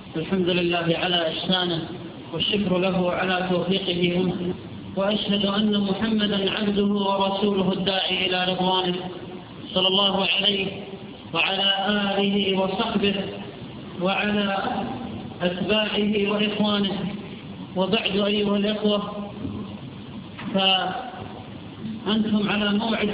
الحمد لله على إحسانه والشكر له على توفيقه منه، وأشهد أن محمدا عبده ورسوله الداعي إلى رضوانه صلى الله عليه وعلى آله وصحبه وعلى أتباعه وإخوانه. وبعد أيها الإخوة، فأنتم على موعد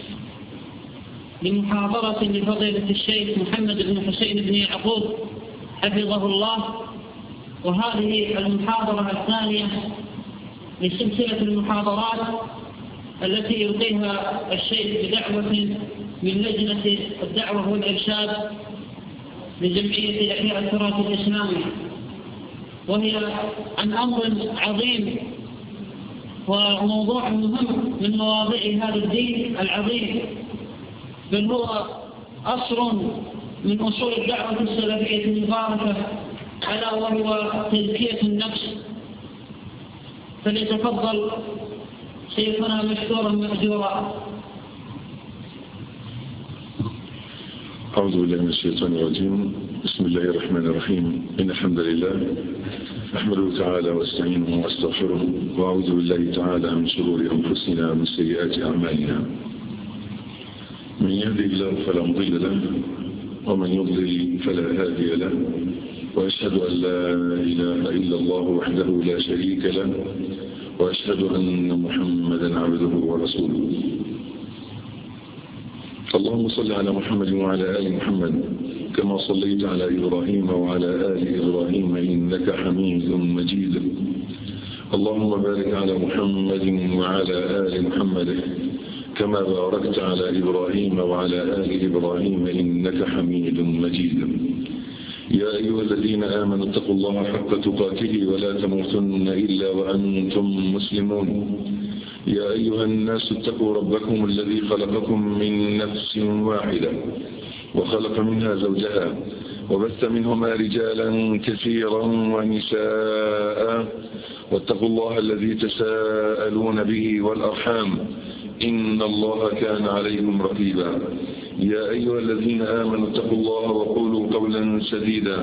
لمحاضرة لفضيلة الشيخ محمد بن حسين بن يعقوب حفظه الله، وهذه المحاضرة الثانية لسلسلة المحاضرات التي يلقيها الشيخ بدعوة من لجنة الدعوة والإرشاد لجمعية إحياء التراث الإسلامي، وهي عن أمر عظيم وموضوع مهم من مواضيع هذا الدين العظيم، بل هو أصل من أصول الدعوة السلفية المباركة، ألا وهو تزكية النفس. فليتفضل شيخنا مشكورا مأجورا. أعوذ بالله من الشيطان الرجيم. بسم الله الرحمن الرحيم. إن الحمد لله أحمده تعالى واستعينه واستغفره، وأعوذ بالله تعالى من شرور أنفسنا ومن سيئات أعمالنا. من يهدي الله فلا مضل له، ومن يضلل فلا هادي له، وأشهد أن لا إله إلا الله وحده لا شريك له، وأشهد أن محمدا عبده ورسوله. اللهم صل على محمد وعلى آل محمد كما صليت على إبراهيم وعلى آل إبراهيم إنك حميد مجيد. اللهم بارك على محمد وعلى آل محمد كما باركت على إبراهيم وعلى آل إبراهيم إنك حميد مجيد. يا أيها الذين آمنوا اتقوا الله حق تقاته ولا تموتن إلا وأنتم مسلمون. يا أيها الناس اتقوا ربكم الذي خلقكم من نفس واحدة وخلق منها زوجها وبث منهما رجالا كثيرا ونساء، واتقوا الله الذي تساءلون به والأرحام إن الله كان عليكم رقيبا. يا أيها الذين آمنوا اتقوا الله وقولوا قولا سديدا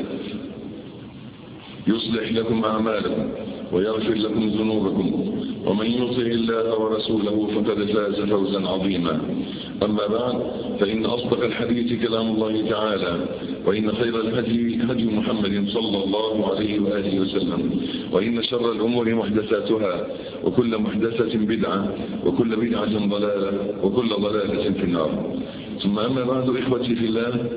يصلح لكم أعمالكم ويغفر لكم ذنوبكم، ومن يطع الله ورسوله فقد فاز فوزا عظيما. أما بعد، فإن أصدق الحديث كلام الله تعالى، وإن خير الهدي هدي محمد صلى الله عليه وآله وسلم، وإن شر الأمور محدثاتها، وكل محدثة بدعة، وكل بدعة ضلالة، وكل ضلالة في النار. ثم أما بعد، إخوتي في الله،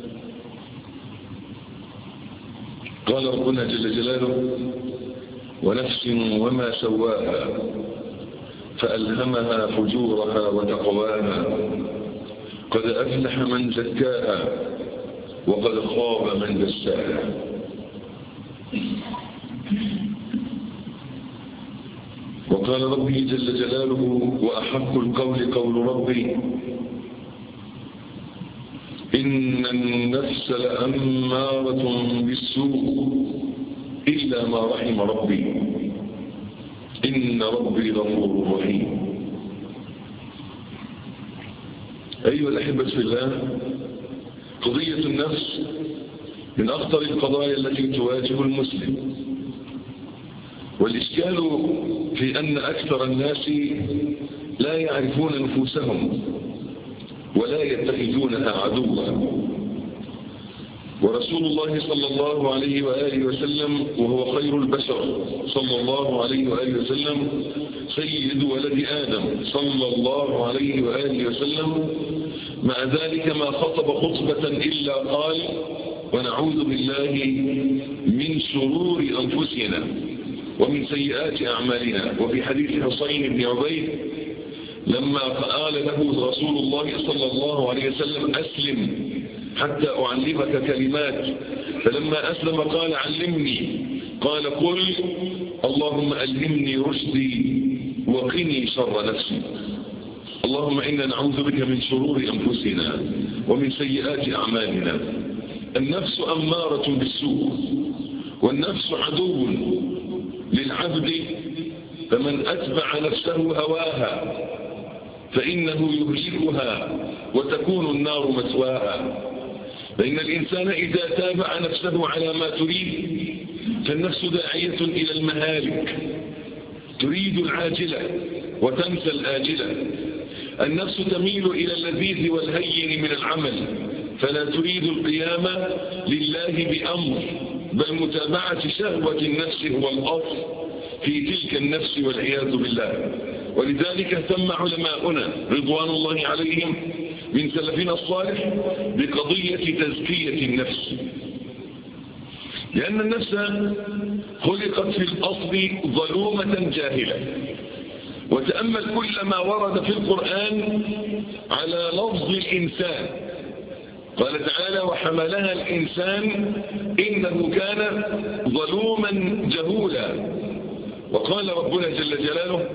قال ربنا جل جلاله: ونفس وما سواها فألهمها فجورها وتقواها، قد أفلح من زكاها وقد خاب من دساها. وقال ربي جل جلاله: وأحق القول قول ربي إن النفس لأمارة بالسوء إلا ما رحم ربي إن ربي غفور رحيم. أيها الأحبة في الله، قضية النفس من أخطر القضايا التي تواجه المسلم، والإشكال في أن أكثر الناس لا يعرفون نفوسهم ولا يتخذونها عدوا. ورسول الله صلى الله عليه وآله وسلم، وهو خير البشر صلى الله عليه وآله وسلم، سيد ولد آدم صلى الله عليه وآله وسلم، مع ذلك ما خطب خطبة إلا قال: ونعوذ بالله من شرور أنفسنا ومن سيئات أعمالنا. وفي حديث حسين بن عبيد لما قال له رسول الله صلى الله عليه وسلم: أسلم حتى أعلمك كلمات، فلما أسلم قال: علمني. قال: قل اللهم ألهمني رشدي وقني شر نفسي. اللهم إنا نعوذ بك من شرور أنفسنا ومن سيئات أعمالنا. النفس أمارة بالسوء، والنفس عدو للعبد، فمن أتبع نفسه هواها فإنه يهلكها وتكون النار مثواها. فإن الإنسان إذا تابع نفسه على ما تريد فالنفس داعية إلى المهالك، تريد العاجلة وتنسى الآجلة. النفس تميل إلى اللذيذ والهين من العمل، فلا تريد القيام لله بأمر، بل متابعة شهوة النفس هو الأصل في تلك النفس والعياذ بالله. ولذلك اهتم علماؤنا رضوان الله عليهم من سلفنا الصالح بقضية تزكية النفس، لأن النفس خلقت في الأصل ظلومة جاهلة. وتأمل كل ما ورد في القرآن على لفظ الإنسان. قال تعالى: وحملها الإنسان إنه كان ظلوما جهولا. وقال ربنا جل جلاله: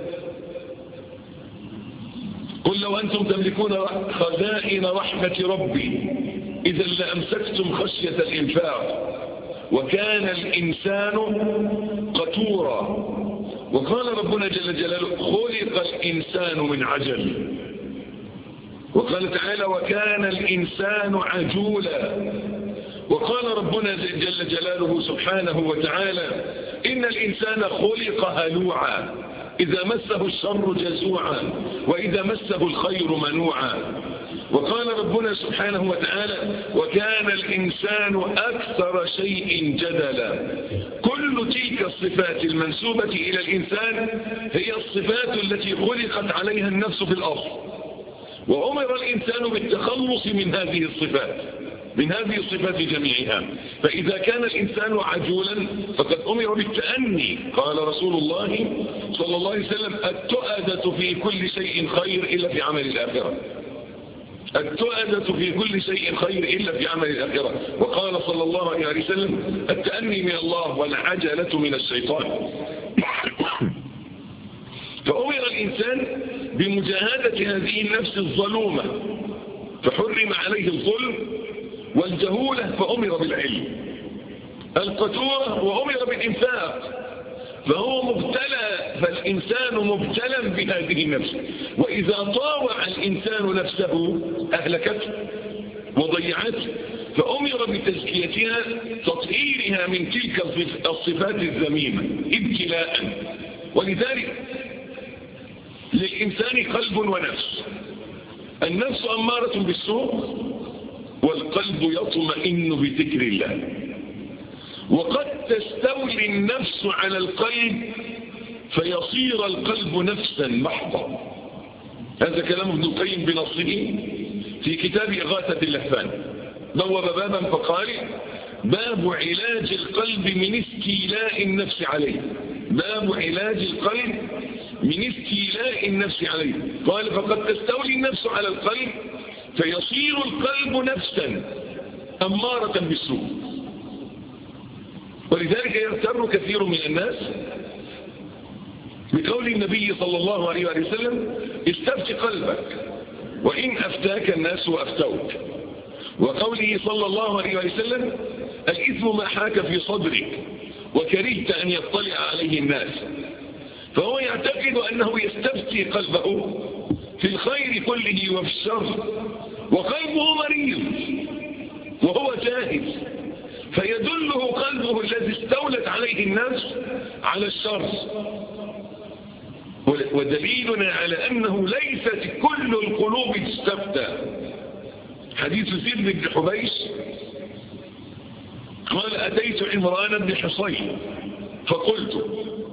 قل لو أنتم تملكون خزائن رحمة ربي إذا لأمسكتم خشية الإنفاق وكان الإنسان قتورا. وقال ربنا جل جلاله: خلق الإنسان من عجل. وقال تعالى: وكان الإنسان عجولا. وقال ربنا جل جلاله سبحانه وتعالى: إن الإنسان خلق هلوعا إذا مسه الشر جزوعا وإذا مسه الخير منوعا. وقال ربنا سبحانه وتعالى: وكان الإنسان أكثر شيء جدلا. كل تلك الصفات المنسوبة إلى الإنسان هي الصفات التي خلقت عليها النفس في الأصل، وأمر الإنسان بالتخلص من هذه الصفات، من هذه الصفات جميعها. فإذا كان الإنسان عجولا فقد أمر بالتأني. قال رسول الله صلى الله عليه وسلم: التؤدة في كل شيء خير إلا في عمل الآخرة. التؤدة في كل شيء خير إلا في عمل الآخرة. وقال صلى الله عليه وسلم: التأني من الله والعجلة من الشيطان. فأمر الإنسان بمجاهدة هذه النفس الظلومة فحرم عليه الظلم، والجهولة فأمر بالعلم، القتورة وأمر بالإنفاق. فهو مبتلى، فالإنسان مبتلى بهذه النفس، وإذا طاوع الإنسان نفسه أهلكته وضيعته، فأمر بتزكيتها، تطهيرها من تلك الصفات الذميمة ابتلاء. ولذلك للإنسان قلب ونفس. النفس أمارة بالسوء، والقلب يطمئن بذكر الله. وقد تستولي النفس على القلب فيصير القلب نفسا محضة. هذا كلام ابن القيم بنصه في كتاب إغاثة اللهفان. بوب بابا فقال: باب علاج القلب من استيلاء النفس عليه. باب علاج القلب من استيلاء النفس عليه. قال: فقد تستولي النفس على القلب فيصير القلب نفسا أمارة بالسوء. ولذلك يغتر كثير من الناس بقول النبي صلى الله عليه وسلم: استفت قلبك وإن أفتاك الناس وأفتوك. وقوله صلى الله عليه وسلم: الإثم ما حاك في صدرك وكرهت أن يطلع عليه الناس. فهو يعتقد أنه يستفتي قلبه في الخير كله وفي الشر، وقلبه مريض وهو جاهز، فيدله قلبه الذي استولت عليه النفس على الشر. ودليلنا على أنه ليست كل القلوب تستفتى حديث زيد بن حبيش قال: أتيت عمران بن حصين فقلت: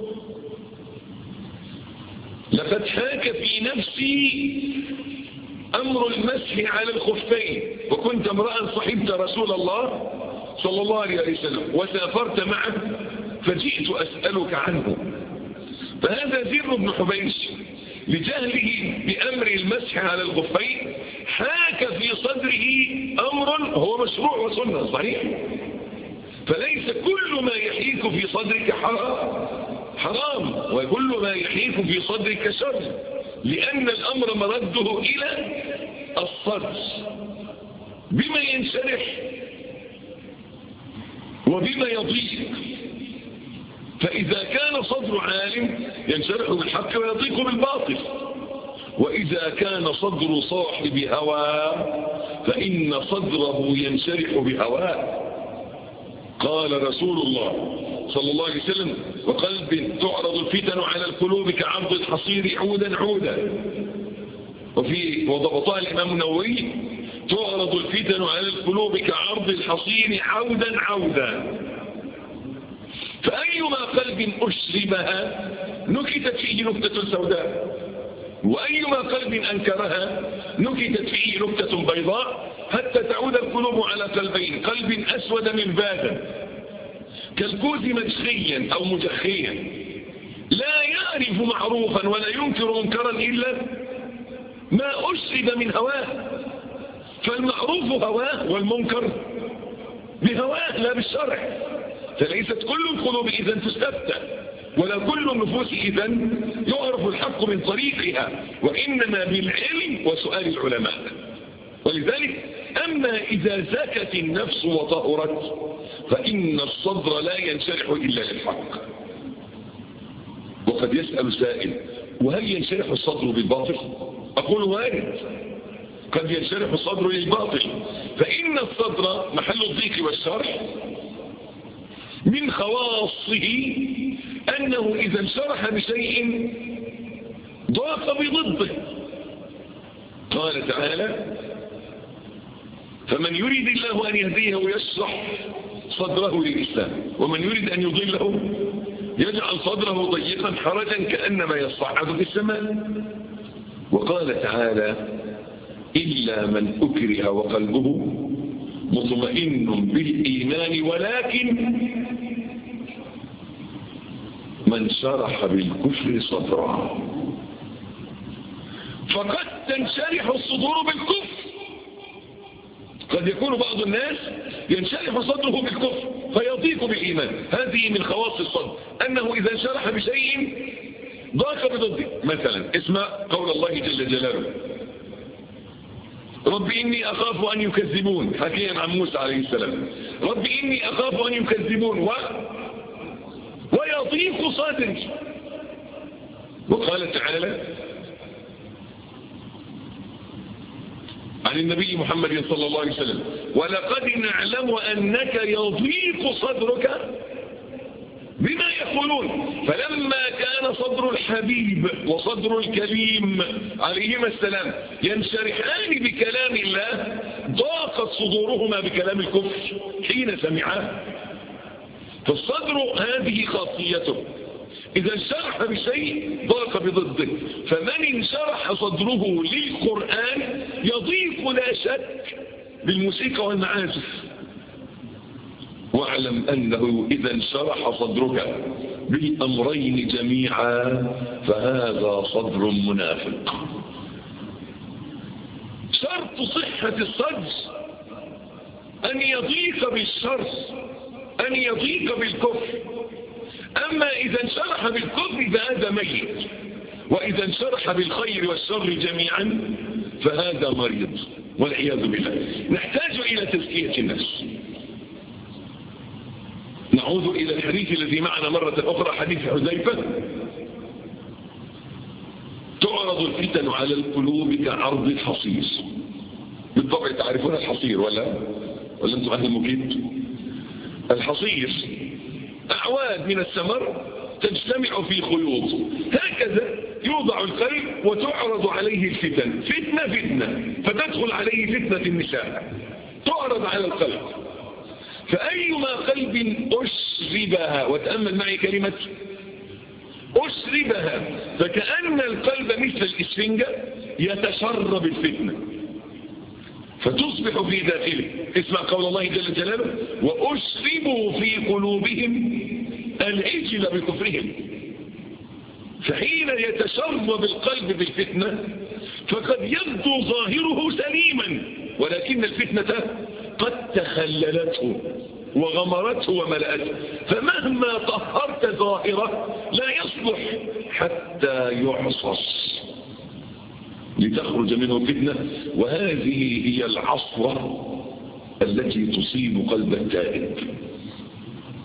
لقد حاك في نفسي أمر المسح على الخفين، وكنت امرأ صحبت رسول الله صلى الله عليه وسلم وسافرت معه فجئت أسألك عنه. فهذا زر بن حبيش لجهله بأمر المسح على الخفين حاك في صدره أمر هو مشروع وسنة صحيح. فليس كل ما يحيك في صدرك حرام، وكل ما يحيك في صدرك شر، لأن الأمر مرده إلى الصدر بما ينشرح وبما يضيق. فإذا كان صدر عالم ينشرح بالحق ويضيق بالباطل، وإذا كان صدر صاحب هوى فإن صدره ينشرح بهواه. قال رسول الله صلى الله عليه وسلم: وقلب تعرض الفتن على القلوب كعرض الحصير عودا عودا. وضبطها الإمام النووي: تعرض الفتن على القلوب كعرض الحصير عودا عودا. فأيما قلب أشربها نكتت فيه نكتة سوداء، وأيما قلب أنكرها نكتت فيه نكتة بيضاء، حتى تعود القلوب على قلبين: قلب أسود مربادا كالكوز مجخيا أو مجخيا لا يعرف معروفا ولا ينكر منكرا إلا ما أشرب من هواه. فالمعروف هواه والمنكر بهواه لا بالشرع. فليست كل القلوب إذن تستفتى، ولا كل النفوس إذن يعرف الحق من طريقها، وإنما بالعلم وسؤال العلماء. ولذلك أما إذا زكت النفس وطهرت فإن الصدر لا ينشرح إلا للحق. وقد يسأل سائل: وهل ينشرح الصدر بالباطل؟ أقول وارد، قد ينشرح الصدر للباطل، فإن الصدر محل الضيق والشرح. من خواصه أنه إذا انشرح بشيء ضاق بضده. قال تعالى: فمن يريد الله أن يهديه يشرح صدره للإسلام، ومن يريد أن يضله يجعل صدره ضيقا حرجا كأنما يصعد في السماء. وقال تعالى: إلا من أكره وقلبه مطمئن بالإيمان ولكن من شرح بالكفر صدره. فقد تنشرح الصدور بالكفر. قد يكون بعض الناس ينشرح صدره بالكفر فيضيق بالإيمان. هذه من خواص الصدر، أنه إذا انشرح بشيء ضاق بضده. مثلا اسمع قول الله جل جلاله: رب إني أخاف أن يكذبون، حكيا عن موسى عليه السلام: رب إني أخاف أن يكذبون ويضيق صدري. وقال تعالى عن النبي محمد صلى الله عليه وسلم: ولقد نعلم أنك يضيق صدرك بما يقولون. فلما كان صدر الحبيب وصدر الكريم عليهما السلام ينشرحان بكلام الله ضاقت صدورهما بكلام الكفر حين سمعاه. فالصدر هذه خاصيته، إذا انشرح بشيء ضاق بضده. فمن انشرح صدره للقرآن يضيق لا شك بالموسيقى والمعازف. واعلم أنه إذا انشرح صدرك بالأمرين جميعا فهذا صدر منافق. شرط صحة الصدر أن يضيق بالشر، أن يضيق بالكفر. أما إذا انشرح بالكفر فهذا ميت، وإذا انشرح بالخير والشر جميعا فهذا مريض والعياذ بالله. نحتاج إلى تزكية النفس. نعود إلى الحديث الذي معنا مرة أخرى، حديث حذيفة: تعرض الفتن على القلوب كعرض الحصير. بالطبع تعرفون الحصير ولا أنتم أهل المكيد؟ الحصير أعواد من الثمر تجتمع في خيوط، هكذا يوضع القلب وتعرض عليه الفتن، فتنة فتدخل عليه فتنة النساء تعرض على القلب. فأيما قلب أشربها، وتأمل معي كلمة أشربها، فكأن القلب مثل الإسفنجة يتشرب الفتنة فتصبح في داخله. اسمع قول الله جل جلاله: وأشربوا في قلوبهم العجل بكفرهم. فحين يتشرب القلب بالفتنة فقد يبدو ظاهره سليما، ولكن الفتنة قد تخللته وغمرته وملأته. فمهما طهرت ظاهره لا يصلح حتى يعصص لتخرج منه فتنة. وهذه هي العصرة التي تصيب قلب التائب.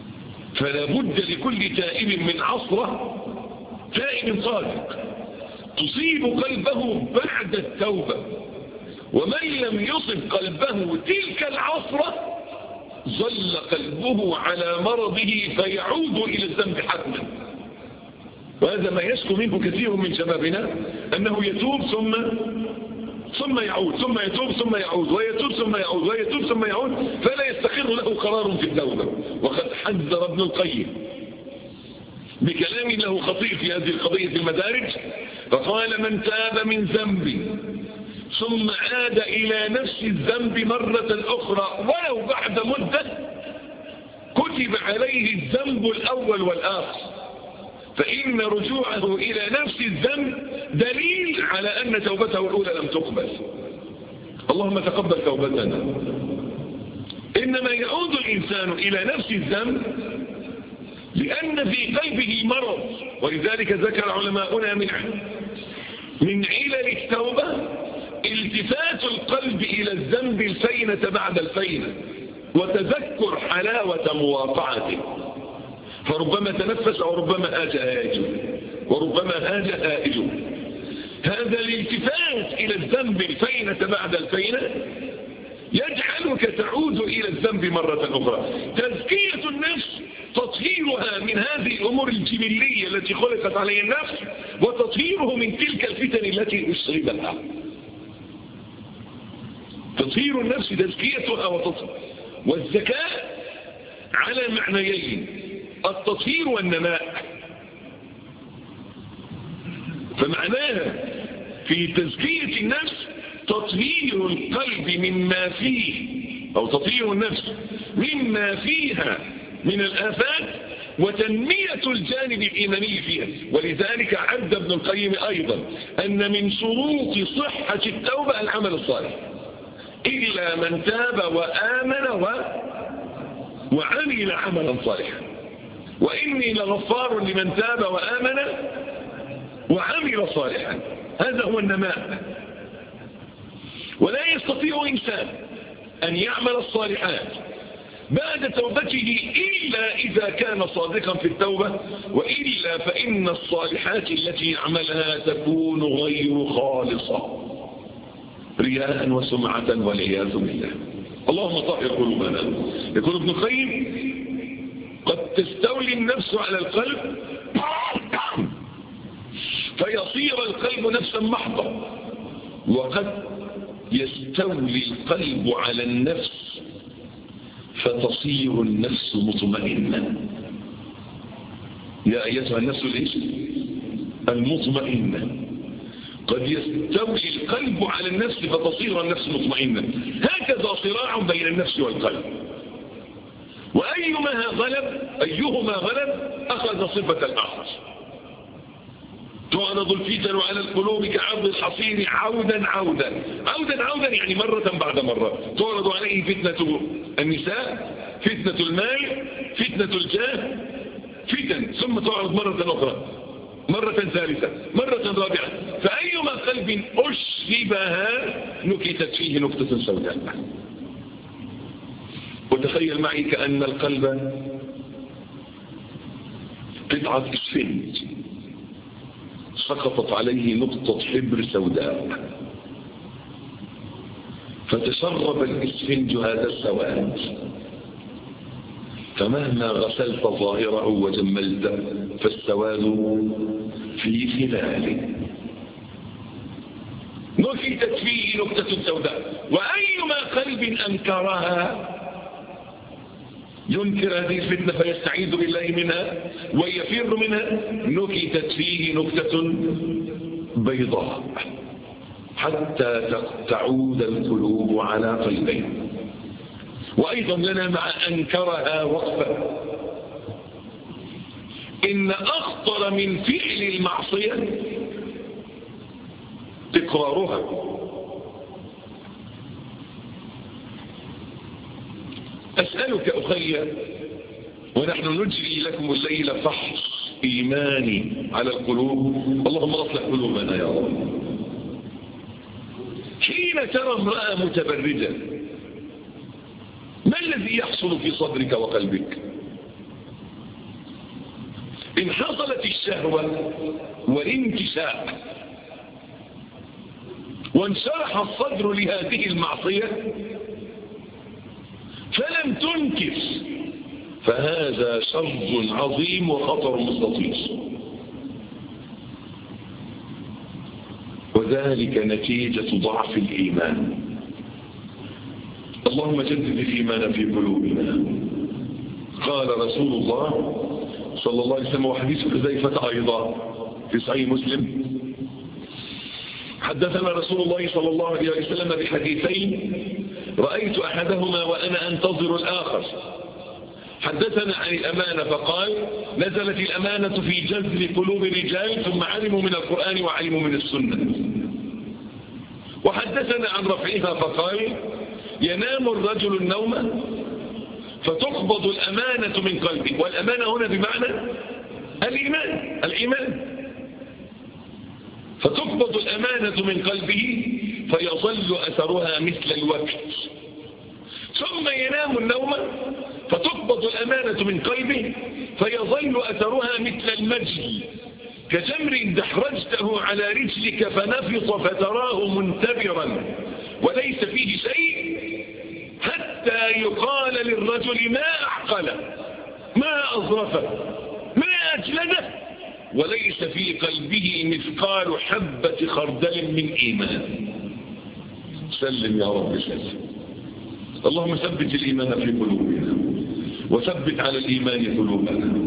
فلا بد لكل تائب من عصرة، تائب صادق تصيب قلبه بعد التوبة، ومن لم يصب قلبه تلك العصرة ظل قلبه على مرضه فيعود إلى الذنب حتما. وهذا ما يشكو منه كثير من شبابنا، أنه يتوب ثم يعود، ثم يتوب ثم يعود، ويتوب ثم يعود، ويتوب ثم يعود، فلا يستقر له قرار في التوبة. وقد حذر ابن القيم بكلام له خطير في هذه القضية في المدارج، فقال: من تاب من ذنب ثم عاد إلى نفس الذنب مرة أخرى ولو بعد مدة كتب عليه الذنب الأول والآخر، فإن رجوعه إلى نفس الذنب دليل على أن توبته الأولى لم تقبل. اللهم تقبل توبتنا. إنما يعود الإنسان إلى نفس الذنب لأن في قلبه مرض، ولذلك ذكر علماؤنا من علل التوبة التفات القلب إلى الذنب الفينة بعد الفينة، وتذكر حلاوة مواقعته، فربما تنفس وربما هاج هاجه، وربما هاج هائجه. هذا الالتفات إلى الذنب الفينة بعد الفينة يجعلك تعود إلى الذنب مرة أخرى. تزكية النفس تطهيرها من هذه الأمور الجبلية التي خلقت عليه النفس، وتطهيره من تلك الفتن التي أصيبتها. تطهير النفس تزكيتها وتطهير. والزكاة على معنيين: التطهير والنماء. فمعناها في تزكية النفس تطهير القلب مما فيه، أو تطهير النفس مما فيها من الآفات، وتنمية الجانب الإيماني فيها. ولذلك عد ابن القيم أيضا أن من شروط صحة التوبة العمل الصالح، إلا من تاب وآمن وعمل عملا صالحا. وإني لغفار لمن تاب وآمن وعمل صالحا. هذا هو النماء. ولا يستطيع إنسان أن يعمل الصالحات بعد توبته إلا إذا كان صادقا في التوبة، وإلا فإن الصالحات التي يعملها تكون غير خالصة رياء وسمعة والعياذ بالله. اللهم طهر قلوبنا. يقول ابن القيم: قد تستولي النفس على القلب فيصير القلب نفسا محضة، وقد يستولي القلب على النفس فتصير النفس مطمئنة. يا أيتها النفس المطمئنة، قد يستولي القلب على النفس فتصير النفس مطمئنة. هكذا صراع بين النفس والقلب، وأيهما غلب أخذ صفة الآخر. تعرض الفتن على القلوب كعرض الحصير عودا يعني مرة بعد مرة. تعرض عليه فتنة النساء، فتنة المال، فتنة الجاه، فتن، ثم تعرض مرة أخرى، مرة ثالثة، مرة رابعة. فأيما قلب أشربها نكتت فيه نكتة سوداء. وتخيل معي كأن القلب قطعة إسفنج سقطت عليه نقطة حبر سوداء، فتشرب الإسفنج هذا السواد، فمهما غسلت ظاهره وجملته فالسواد في خلاله. نكتت فيه نكتة سوداء. وأيما قلب أنكرها ينكر هذه الفتنة فيستعيذ بالله منها ويفر منها، نكتت فيه نكتة بيضاء حتى تعود القلوب على قلبين. وأيضا لنا مع أنكرها وقفة. إن أخطر من فعل المعصية تكرارها. أسألك أخي، ونحن نجري لكم الليل فحص إيماني على القلوب، اللهم أصلح قلوبنا يا رب. حين ترى امرأة متبرجة ما الذي يحصل في صدرك وقلبك؟ إن حصلت الشهوة والانتشاء وانشرح الصدر لهذه المعصية فلم تنكس، فهذا شر عظيم وخطر مستطير، وذلك نتيجة ضعف الإيمان. اللهم جدد الإيمان في قلوبنا. قال رسول الله صلى الله عليه وسلم، وحديث حذيفة أيضا في صحيح مسلم، حدثنا رسول الله صلى الله عليه وسلم بحديثين رأيت أحدهما وأنا أنتظر الآخر. حدثنا عن الأمانة فقال نزلت الأمانة في جذب قلوب الرجال ثم علموا من القرآن وعلموا من السنة. وحدثنا عن رفعها فقال ينام الرجل النوم فتقبض الأمانة من قلبه، والأمانة هنا بمعنى الإيمان، فتقبض الأمانة من قلبه فيظل أثرها مثل الوقت، ثم ينام النوم فتقبض الأمانة من قلبه فيظل أثرها مثل المجل، كجمر دحرجته على رجلك فنفط فتراه منتبرا وليس فيه شيء، حتى يقال للرجل ما أعقله ما أظرفه ما أجلده، وليس في قلبه مثقال حبة خردل من إيمان. سلم يا رب سلم. اللهم ثبت الإيمان في قلوبنا وثبت على الإيمان قلوبنا.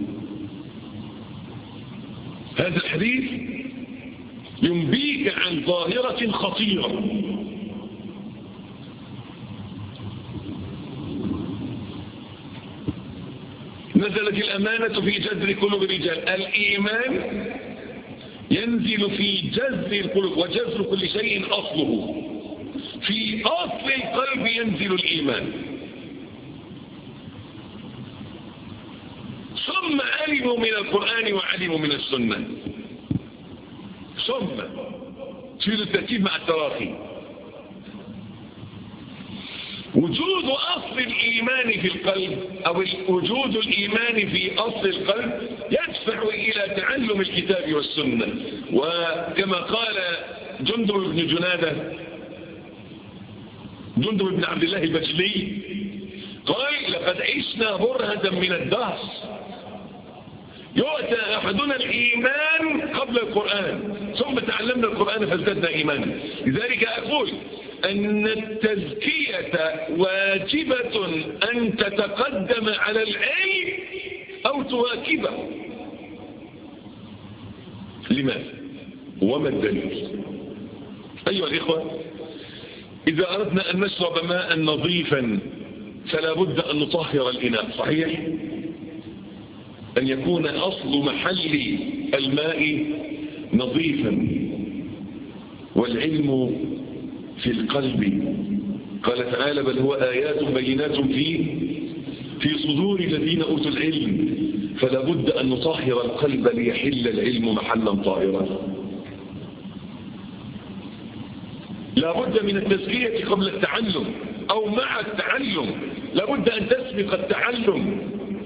هذا الحديث ينبيك عن ظاهرة خطيرة، نزلت الأمانة في جذر قلوب الرجال. الإيمان ينزل في جذر القلوب، وجذر كل شيء أصله، في أصل القلب ينزل الإيمان. ثم علموا من القرآن وعلموا من السنة. ثم تفيد الترتيب مع التراخي. وجود أصل الإيمان في القلب أو وجود الإيمان في أصل القلب يدفع إلى تعلم الكتاب والسنة. وكما قال جندب بن جنادة، جندب بن عبد الله البجلي، قال لقد عشنا برهة من الدهر يؤتى أحدنا الإيمان قبل القرآن ثم تعلمنا القرآن فازددنا إيمانا. لذلك أقول أن التزكية واجبة أن تتقدم على العلم أو تواكبه. لماذا؟ وما الدليل؟ أيها الإخوة، إذا أردنا أن نشرب ماء نظيفا فلا بد أن نطهر الإناء، صحيح؟ أن يكون أصل محل الماء نظيفا. والعلم في القلب، قال تعالى بل هو آيات بينات في صدور الذين أوتوا العلم، فلا بد أن نطهر القلب ليحل العلم محلا طاهرا. لا بد من التزكية قبل التعلم أو مع التعلم، لا بد أن تسبق التعلم.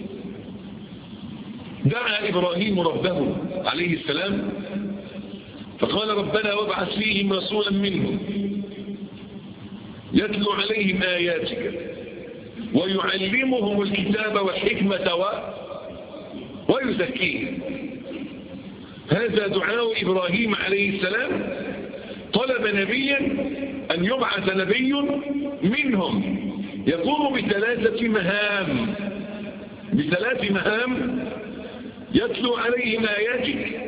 دعا إبراهيم ربه عليه السلام فقال ربنا وابعث فيهم رسولا منهم يتلو عليهم آياتك ويعلمهم الكتاب والحكمة ويزكيهم. هذا دعاء إبراهيم عليه السلام. طلب نبيا أن يبعث نبي منهم يقوم بثلاث مهام: يتلو عليهم آياتك،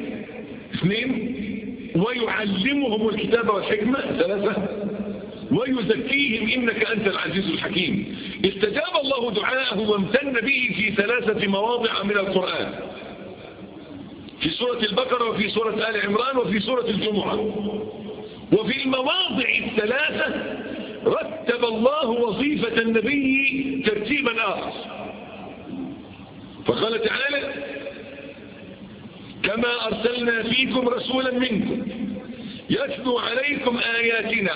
2، ويعلمهم الكتاب والحكمة، 3، ويزكيهم إنك أنت العزيز الحكيم. استجاب الله دعاءه وامتن به في 3 مواضع من القرآن، في سورة البقرة وفي سورة آل عمران وفي سورة الجمعة. وفي المواضع 3 رتب الله وظيفة النبي ترتيبا آخر، فقال تعالى كما أرسلنا فيكم رسولا منكم يتلو عليكم آياتنا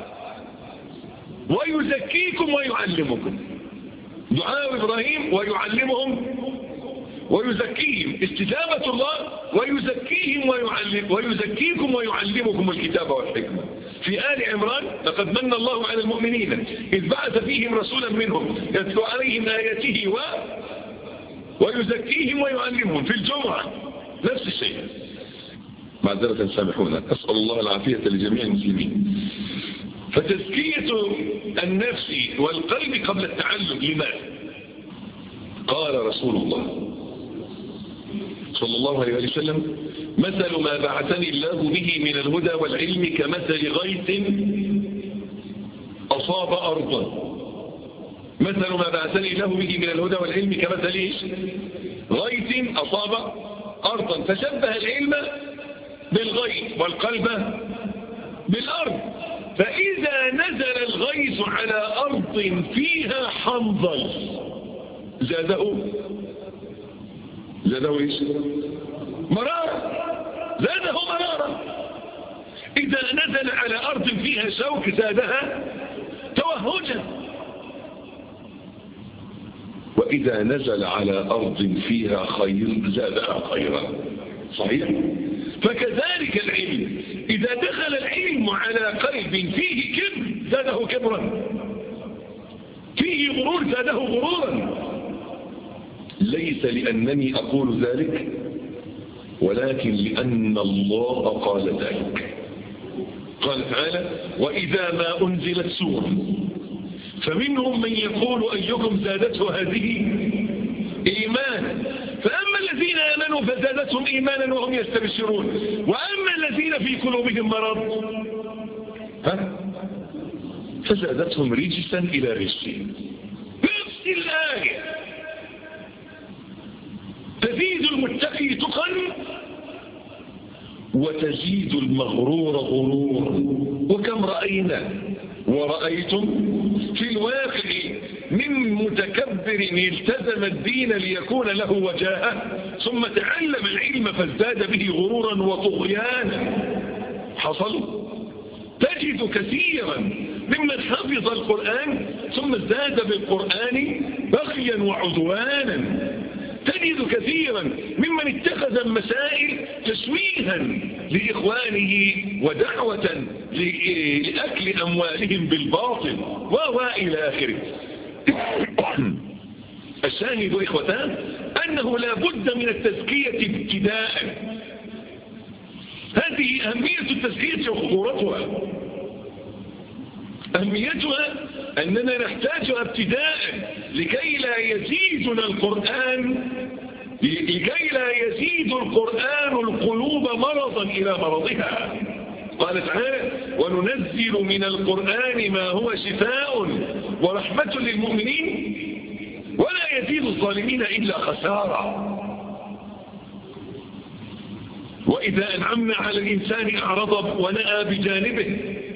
ويزكيكم ويعلمكم. دعاء إبراهيم ويعلمهم ويزكيهم، استجابة الله ويزكيهم ويزكيكم ويعلمكم الكتاب والحكمة. في آل عمران لقد من الله على المؤمنين إذ بعث فيهم رسولا منهم يتلو عليهم آياته ويزكيهم ويعلمهم. في الجمعة نفس الشيء. معذرة سامحونا، أسأل الله العافية لجميع المسلمين. فتزكية النفس والقلب قبل التعلم. لماذا؟ قال رسول الله صلى الله عليه وسلم: مثل ما بعثني الله به من الهدى والعلم كمثل غيث أصاب أرضا. مثل ما بعثني الله به من الهدى والعلم كمثل غيث أصاب أرضا. فشبه العلم بالغيث والقلب بالأرض. فإذا نزل الغيث على أرض فيها حنظل زاده ايش؟ مرارة. زاده مرارة. إذا نزل على أرض فيها شوك زادها توهجا. وإذا نزل على أرض فيها خير زادها خيرا. صحيح؟ فكذلك العلم، إذا دخل العلم على قلب فيه كبر زاده كبرا، فيه غرور زاده غرورا. ليس لأنني أقول ذلك، ولكن لأن الله قال ذلك. قال تعالى: وإذا ما أنزلت سورة فمنهم من يقول أيكم زادته هذه إيمانا، فأما الذين آمنوا فزادتهم إيمانا وهم يستبشرون، وأما الذين في قلوبهم مرض فزادتهم رجسا إلى رجسهم. نفس الآية. تزيد المتقي تقا وتزيد المغرور غرورا. وكم رأينا ورأيتم في الواقع من متكبر التزم الدين ليكون له وجاهة ثم تعلم العلم فازداد به غرورا وطغيانا. حصل. تجد كثيرا ممن حفظ القرآن ثم ازداد بالقرآن بغيا وعدوانا. تجد كثيرا ممن اتخذ المسائل تسويها لإخوانه ودعوة لأكل أموالهم بالباطل وإلى آخره. الشاهد إخوتان أنه لا بد من التزكية ابتداء. هذه أهمية التزكية وخطورتها. أهميتها أننا نحتاجها ابتداء لكي لا يزيدنا القرآن، لكي لا يزيد القرآن القلوب مرضا إلى مرضها. قال تعالى: وننزل من القرآن ما هو شفاء ورحمة للمؤمنين ولا يزيد الظالمين إلا خسارا. وإذا أنعمنا على الإنسان أعرض ونأى بجانبه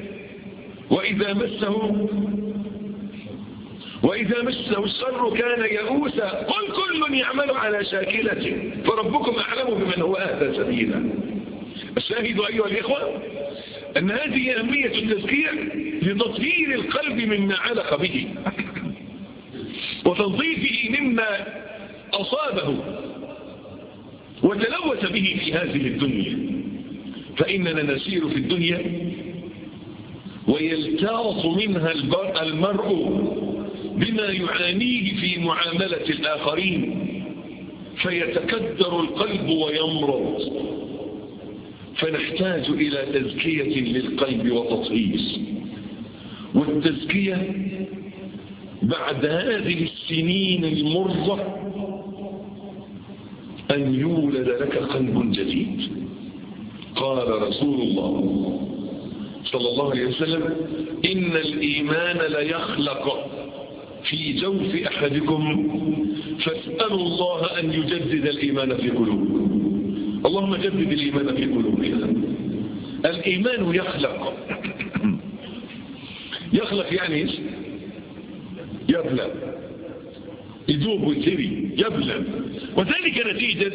وإذا مسه الشر كان يئوسا قل كل يعمل على شاكلته فربكم أعلم بمن هو أهدى سبيلا. الشاهد أيها الإخوة أن هذه أهمية التزكية لتطهير القلب مما علق به وتنظيفه مما أصابه وتلوث به في هذه الدنيا. فإننا نسير في الدنيا ويلتاط منها المرء بما يعانيه في معاملة الآخرين فيتكدر القلب ويمرض. فنحتاج إلى تزكية للقلب وتطهير. والتزكية بعد هذه السنين المرة أن يولد لك قلب جديد. قال رسول الله صلى الله عليه وسلم: إن الإيمان ليخلق في جوف أحدكم فاسألوا الله أن يجدد الإيمان في قلوبكم. اللهم جدد الإيمان في قلوبنا. الإيمان يخلق يعني إيش؟ يبلى، يذوب ويثري، يبلى، وذلك نتيجة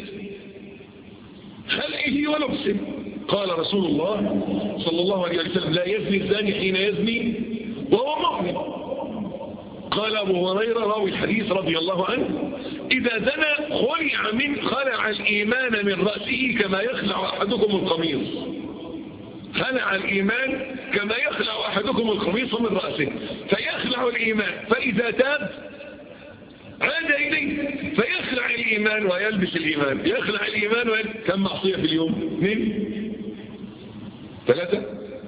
خلقه ولبسه. قال رسول الله صلى الله عليه وسلم: لا يزني الزاني حين يزني وهو مؤمن. قال أبو هريرة راوي الحديث رضي الله عنه: إذا زنى خلع الإيمان من رأسه كما يخلع أحدكم القميص. خلع الإيمان كما يخلع أحدكم القميص من رأسه، فيخلع الإيمان، فإذا تاب عاد إليه، فيخلع الإيمان ويلبس الإيمان، يخلع الإيمان كم معصية في اليوم؟ 2 3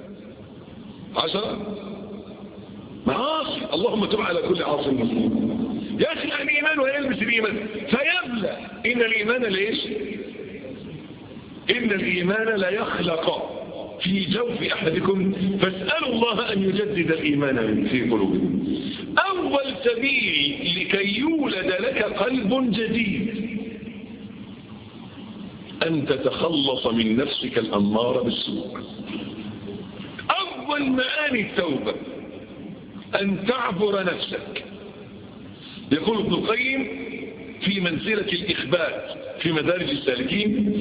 10 معاصي. اللهم تب على كل عاصي مسلم. يخلع الإيمان ويلبس الإيمان فيبلى. إن الإيمان ليش؟ إن الإيمان لا يخلق في جوف أحدكم فاسألوا الله أن يجدد الإيمان في قلوبكم. أول سبيل لكي يولد لك قلب جديد أن تتخلص من نفسك الأمارة بالسوء. أول معاني التوبة أن تعبر نفسك. يقول ابن القيم في منزلة الإخبات في مدارج السالكين: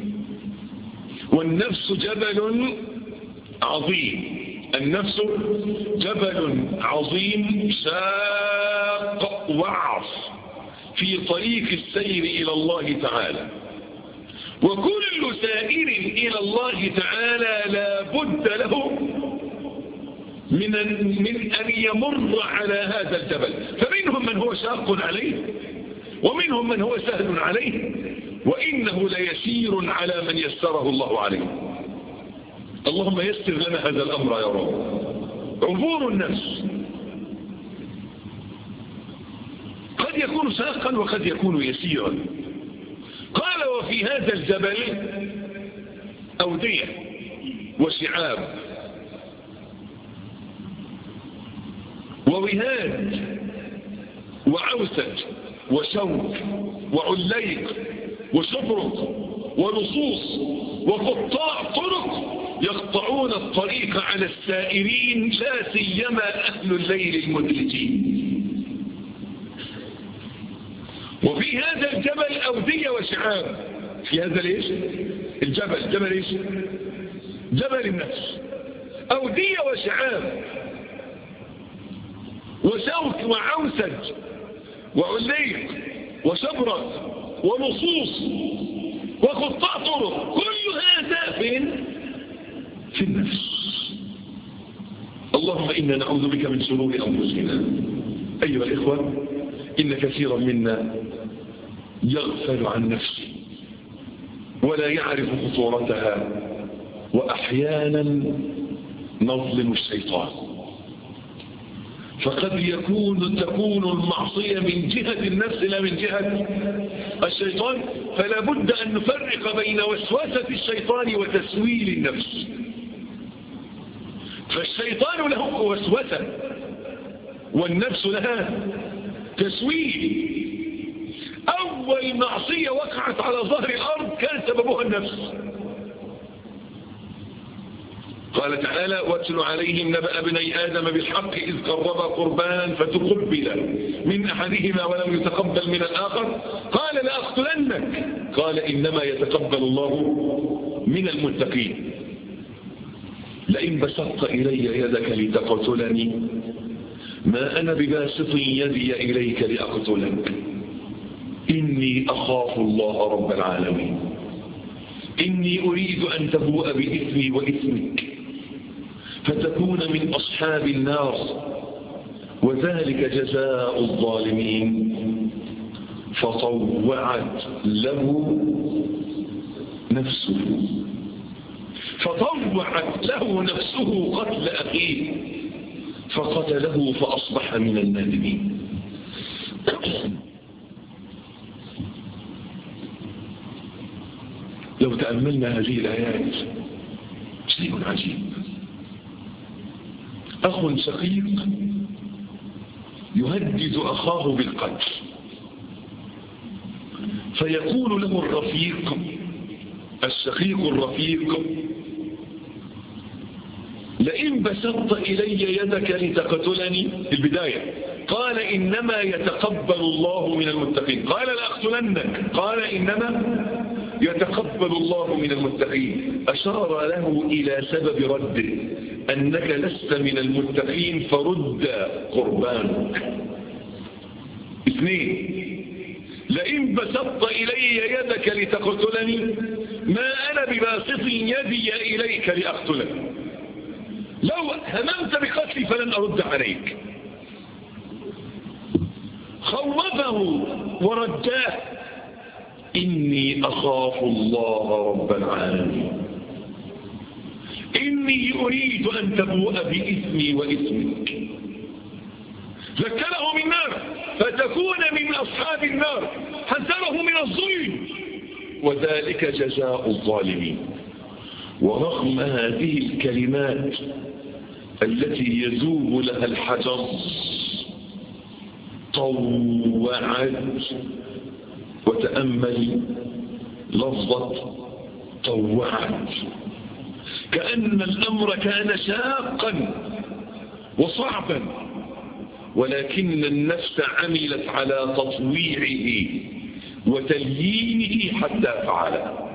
والنفس جبل عظيم، النفس جبل عظيم شاق وعص في طريق السير إلى الله تعالى، وكل سائر إلى الله تعالى لا بد له من أن يمر على هذا الجبل، فمنهم من هو شاق عليه ومنهم من هو سهل عليه، وإنه ليسير على من يسره الله عليه. اللهم يسر لنا هذا الأمر يا رب. عبور النفس قد يكون شاقا وقد يكون يسيرا. قال: وفي هذا الجبل أودية وشعاب ووهاد وعوسج وشوك وعليق وشبرق ولصوص وقطاع طرق يقطعون الطريق على السائرين، لا سيما أهل الليل المدلجين. وفي هذا الجبل أودية وشعاب. في هذا ليش؟ الجبل جبل ايش؟ جبل النفس. أودية وشعاب وشوك وعوسج وعليق وشبرق ولصوص وقطاع طرق، كل هذا فين؟ في النفس. اللهم إنا نعوذ بك من شرور أنفسنا. أيها الإخوة، إن كثيرا منا يغفل عن نفسه ولا يعرف خطورتها، وأحيانا نظلم الشيطان. فقد تكون المعصية من جهة النفس لا من جهة الشيطان، فلا بد أن نفرق بين وسوسة الشيطان وتسويل النفس. فالشيطان له وسوسة والنفس لها تسويل. أول معصية وقعت على ظهر الأرض كان سببها النفس. قال تعالى: واتل عليهم نبأ ابني آدم بالحق إذ قربا قربانا فتقبل من أحدهما ولم يتقبل من الآخر قال لأقتلنك قال إنما يتقبل الله من المتقين. لئن بسطت إلي يدك لتقتلني ما أنا بباسط يدي إليك لأقتلك إني أخاف الله رب العالمين إني أريد أن تبوء بإثمي وإثمك فتكون من أصحاب النار وذلك جزاء الظالمين. فطوعت له نفسه قتل أخيه فقتله فأصبح من النادمين. لو تأملنا هذه الآيات شيء عجيب. أخ شقيق يهدد أخاه بالقتل، فيقول له الرفيق الشقيق الرفيق: لئن بسطت إلي يدك لتقتلني. البداية قال: إنما يتقبل الله من المتقين. قال: لأقتلنك. قال: إنما يتقبل الله من المتقين. أشار له إلى سبب رده أنك لست من المتقين فرد قربانك. 2: لئن بسطت إلي يدك لتقتلني ما أنا بباسط يدي إليك لأقتلك، لو هممت بقتلي فلن أرد عليك. خوفه ورجاه: إني أخاف الله رب العالمين، إني أريد أن تبوء بإثمي وإثمك. ذكره من النار فتكون من أصحاب النار، حذره من الظلم، وذلك جزاء الظالمين. ورغم هذه الكلمات التي يذوب لها الحجر طوعت، وتأمل لفظة طوعت، كأن الأمر كان شاقا وصعبا، ولكن النفس عملت على تطويعه وتليينه حتى فعله.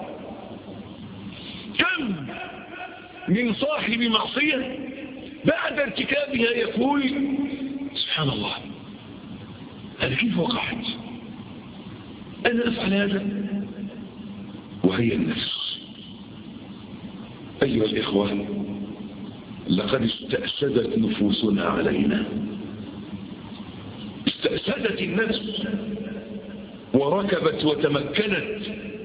كم من صاحب معصية بعد ارتكابها يقول: سبحان الله، أنا كيف وقعت؟ أنا أفعل هذا؟ وهي النفس. أيها الإخوة، لقد استأسدت نفوسنا علينا، استأسدت النفس وركبت وتمكنت،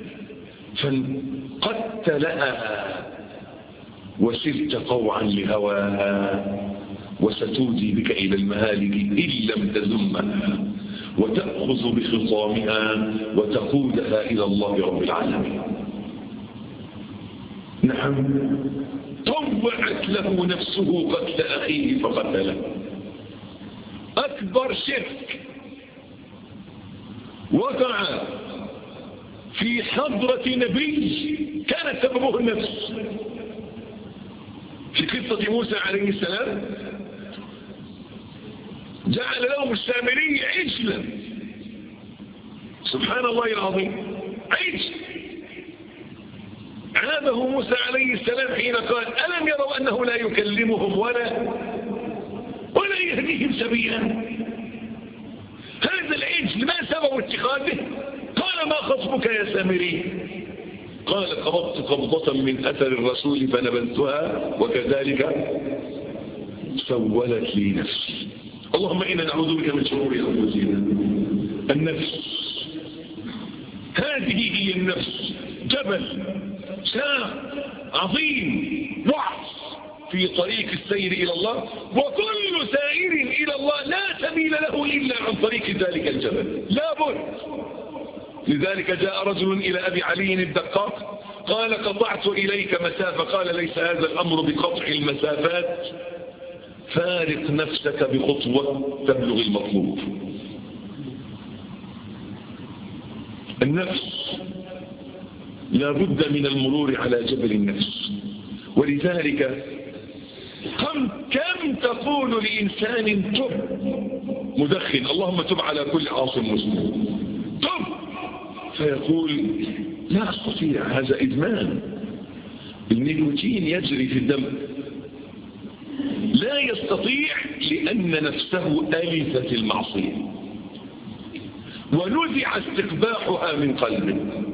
فانقدت لها وسرت طوعا لهواها، وستودي بك إلى المهالك إن لم تذمها، وتأخذ بخطامها وتقودها إلى الله رب العالمين. نعم، طوعت له نفسه قتل أخيه فقتله. أكبر شرك وقع في حضرة نبي كانت سببه النفس. في قصة موسى عليه السلام جعل لهم السامري عجلا، سبحان الله العظيم، عجل. عابه موسى عليه السلام حين قال: ألم يروا أنه لا يكلمهم ولا يهديهم سبيلا؟ هذا العجل ما سبب اتخاذه؟ قال: ما خطبك يا سامري؟ قال: قبضت قبضة من أثر الرسول فنبذتها وكذلك سولت لي نفسي. اللهم إنا نعوذ بك من شرور أنفسنا. النفس هذه هي النفس، جبل شاق عظيم ضعف في طريق السير إلى الله، وكل سائر إلى الله لا سبيل له إلا عن طريق ذلك الجبل، لا بد. لذلك جاء رجل إلى أبي علي الدقاق قال: قطعت إليك مسافة. قال: ليس هذا الأمر بقطع المسافات، فارق نفسك بخطوة تبلغ المطلوب. النفس لا بد من المرور على جبل النفس. ولذلك كم تقول لإنسان تب مدخن: اللهم تب على كل عاصم مسلم، تب، فيقول: لا أستطيع، هذا إدمان، النيكوتين يجري في الدم. لا يستطيع لأن نفسه ألفت المعصية ونزع استقباحها من قلبه.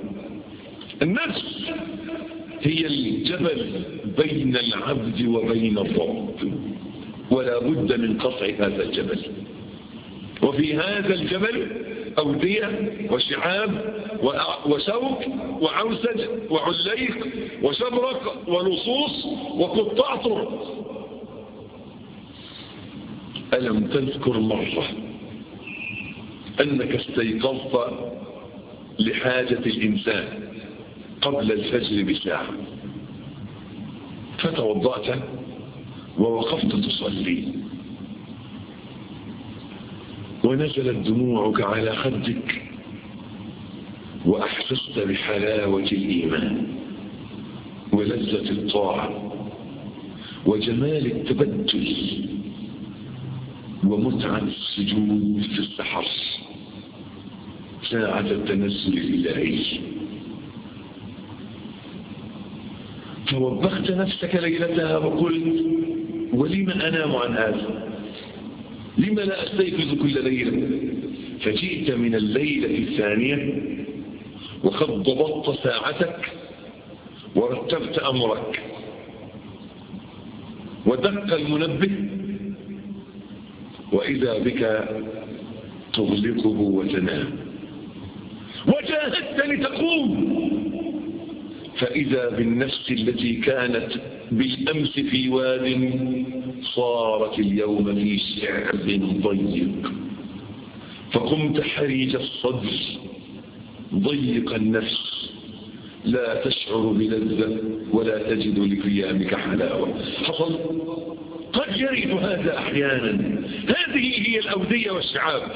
النفس هي الجبل بين العبد وبين الرب، ولا بد من قطع هذا الجبل. وفي هذا الجبل أودية وشعاب وشوك وعوسج وعليق وشبرق ولصوص وقطاع طرق. ألم تذكر مرة أنك استيقظت لحاجة الإنسان قبل الفجر بساعة، فتوضأت ووقفت تصلي، ونزلت دموعك على خدك، وأحسست بحلاوة الإيمان ولذة الطاعة وجمال التبتل ومتعة السجود في السحر ساعة التنزل الإلهي. فوبخت نفسك ليلتها وقلت: ولم أنام عن هذا؟ لما لا أستيقظ كل ليلة؟ فجئت من الليلة الثانية وقد ضبطت ساعتك ورتبت أمرك ودق المنبه وإذا بك تغلقه وتنام، وجاهدت لتقوم فإذا بالنفس التي كانت بالأمس في واد صارت اليوم في شعب ضيق، فقمت حريج الصدر ضيق النفس لا تشعر بلذة ولا تجد لقيامك حلاوة. حصل قد يرد هذا أحيانا. هذه هي الأودية والشعاب،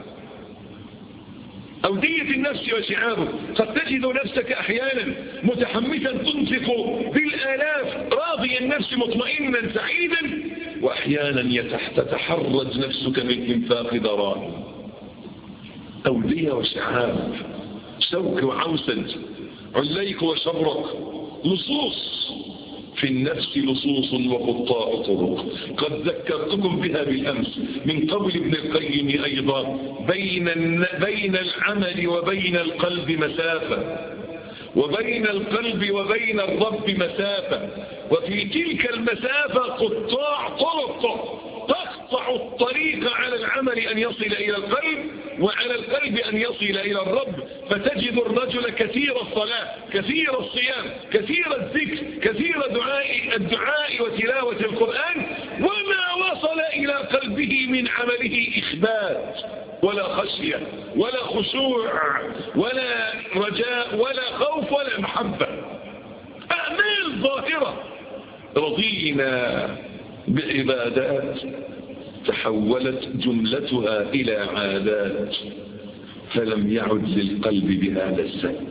أودية النفس وشعابه. قد تجد نفسك أحيانا متحمسا تنفق بالآلاف راضي النفس مطمئنا سعيدا، وأحيانا تتحرج نفسك من إنفاق ضرائب. أودية وشعاب، شوك وعوسج، عليك وشبرك، لصوص في النفس لصوص وقطاع طرق. قد ذكرتكم بها بالأمس من قبل ابن القيم أيضا. بين العمل وبين القلب مسافة، وبين القلب وبين الرب مسافة، وفي تلك المسافة قطاع طرق تقطع الطريق على العمل أن يصل إلى القلب، وعلى القلب أن يصل إلى الرب. فتجد الرجل كثير الصلاة، كثير الصيام، كثير الذكر، كثير الدعاء وتلاوة القرآن، وما وصل إلى قلبه من عمله إخبات ولا خشية ولا خشوع ولا رجاء ولا خوف ولا محبة. أعمال ظاهرة رضينا بعبادات تحولت جملتها إلى عادات، فلم يعد للقلب بهذا السن.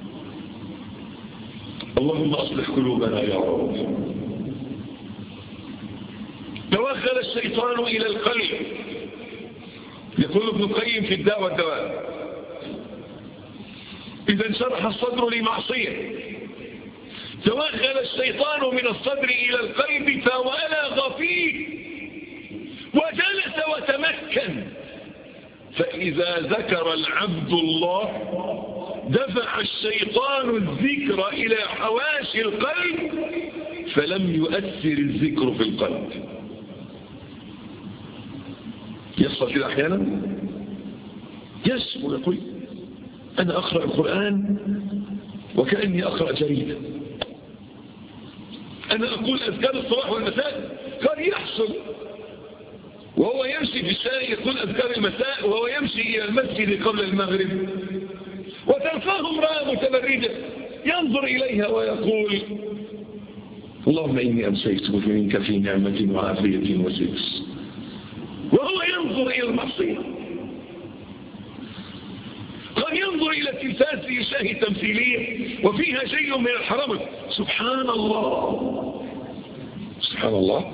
اللهم أصلح قلوبنا يا رب. توغل الشيطان إلى القلب. يقول ابن القيم في الداء والدواء: إذا انشرح الصدر لمعصية توغل الشيطان من الصدر إلى القلب فولغ فيه وجلس وتمكن، فإذا ذكر العبد الله دفع الشيطان الذكر إلى حواشي القلب فلم يؤثر الذكر في القلب. يحصل كده أحيانا. يسمو يقول أنا أقرأ القرآن وكأني أقرأ جريدة، أنا أقول أذكار الصباح والمساء. قد يحصل وهو يمشي في الشارع يقول أذكار المساء وهو يمشي إلى المسجد قبل المغرب، وتلقاه امرأة متبرجة ينظر إليها ويقول اللهم إني أمسيت منك في نعمة وعافية وسدس، وهو ينظر إلى المعصية. قد ينظر إلى التلفاز ليشاهد تمثيلية وفيها شيء من الحرام. سبحان الله سبحان الله.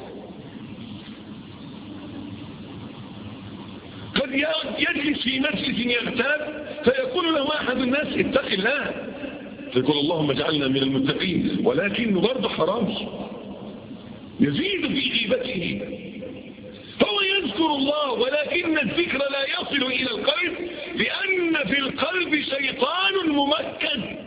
قد يجلس في مجلس يغتاب فيقول له أحد الناس اتق الله، فيقول اللهم اجعلنا من المتقين، ولكنه برضه حرام يزيد في غيبته. هو يذكر الله ولكن الذكر لا يصل إلى القلب، لأن في القلب شيطان ممكن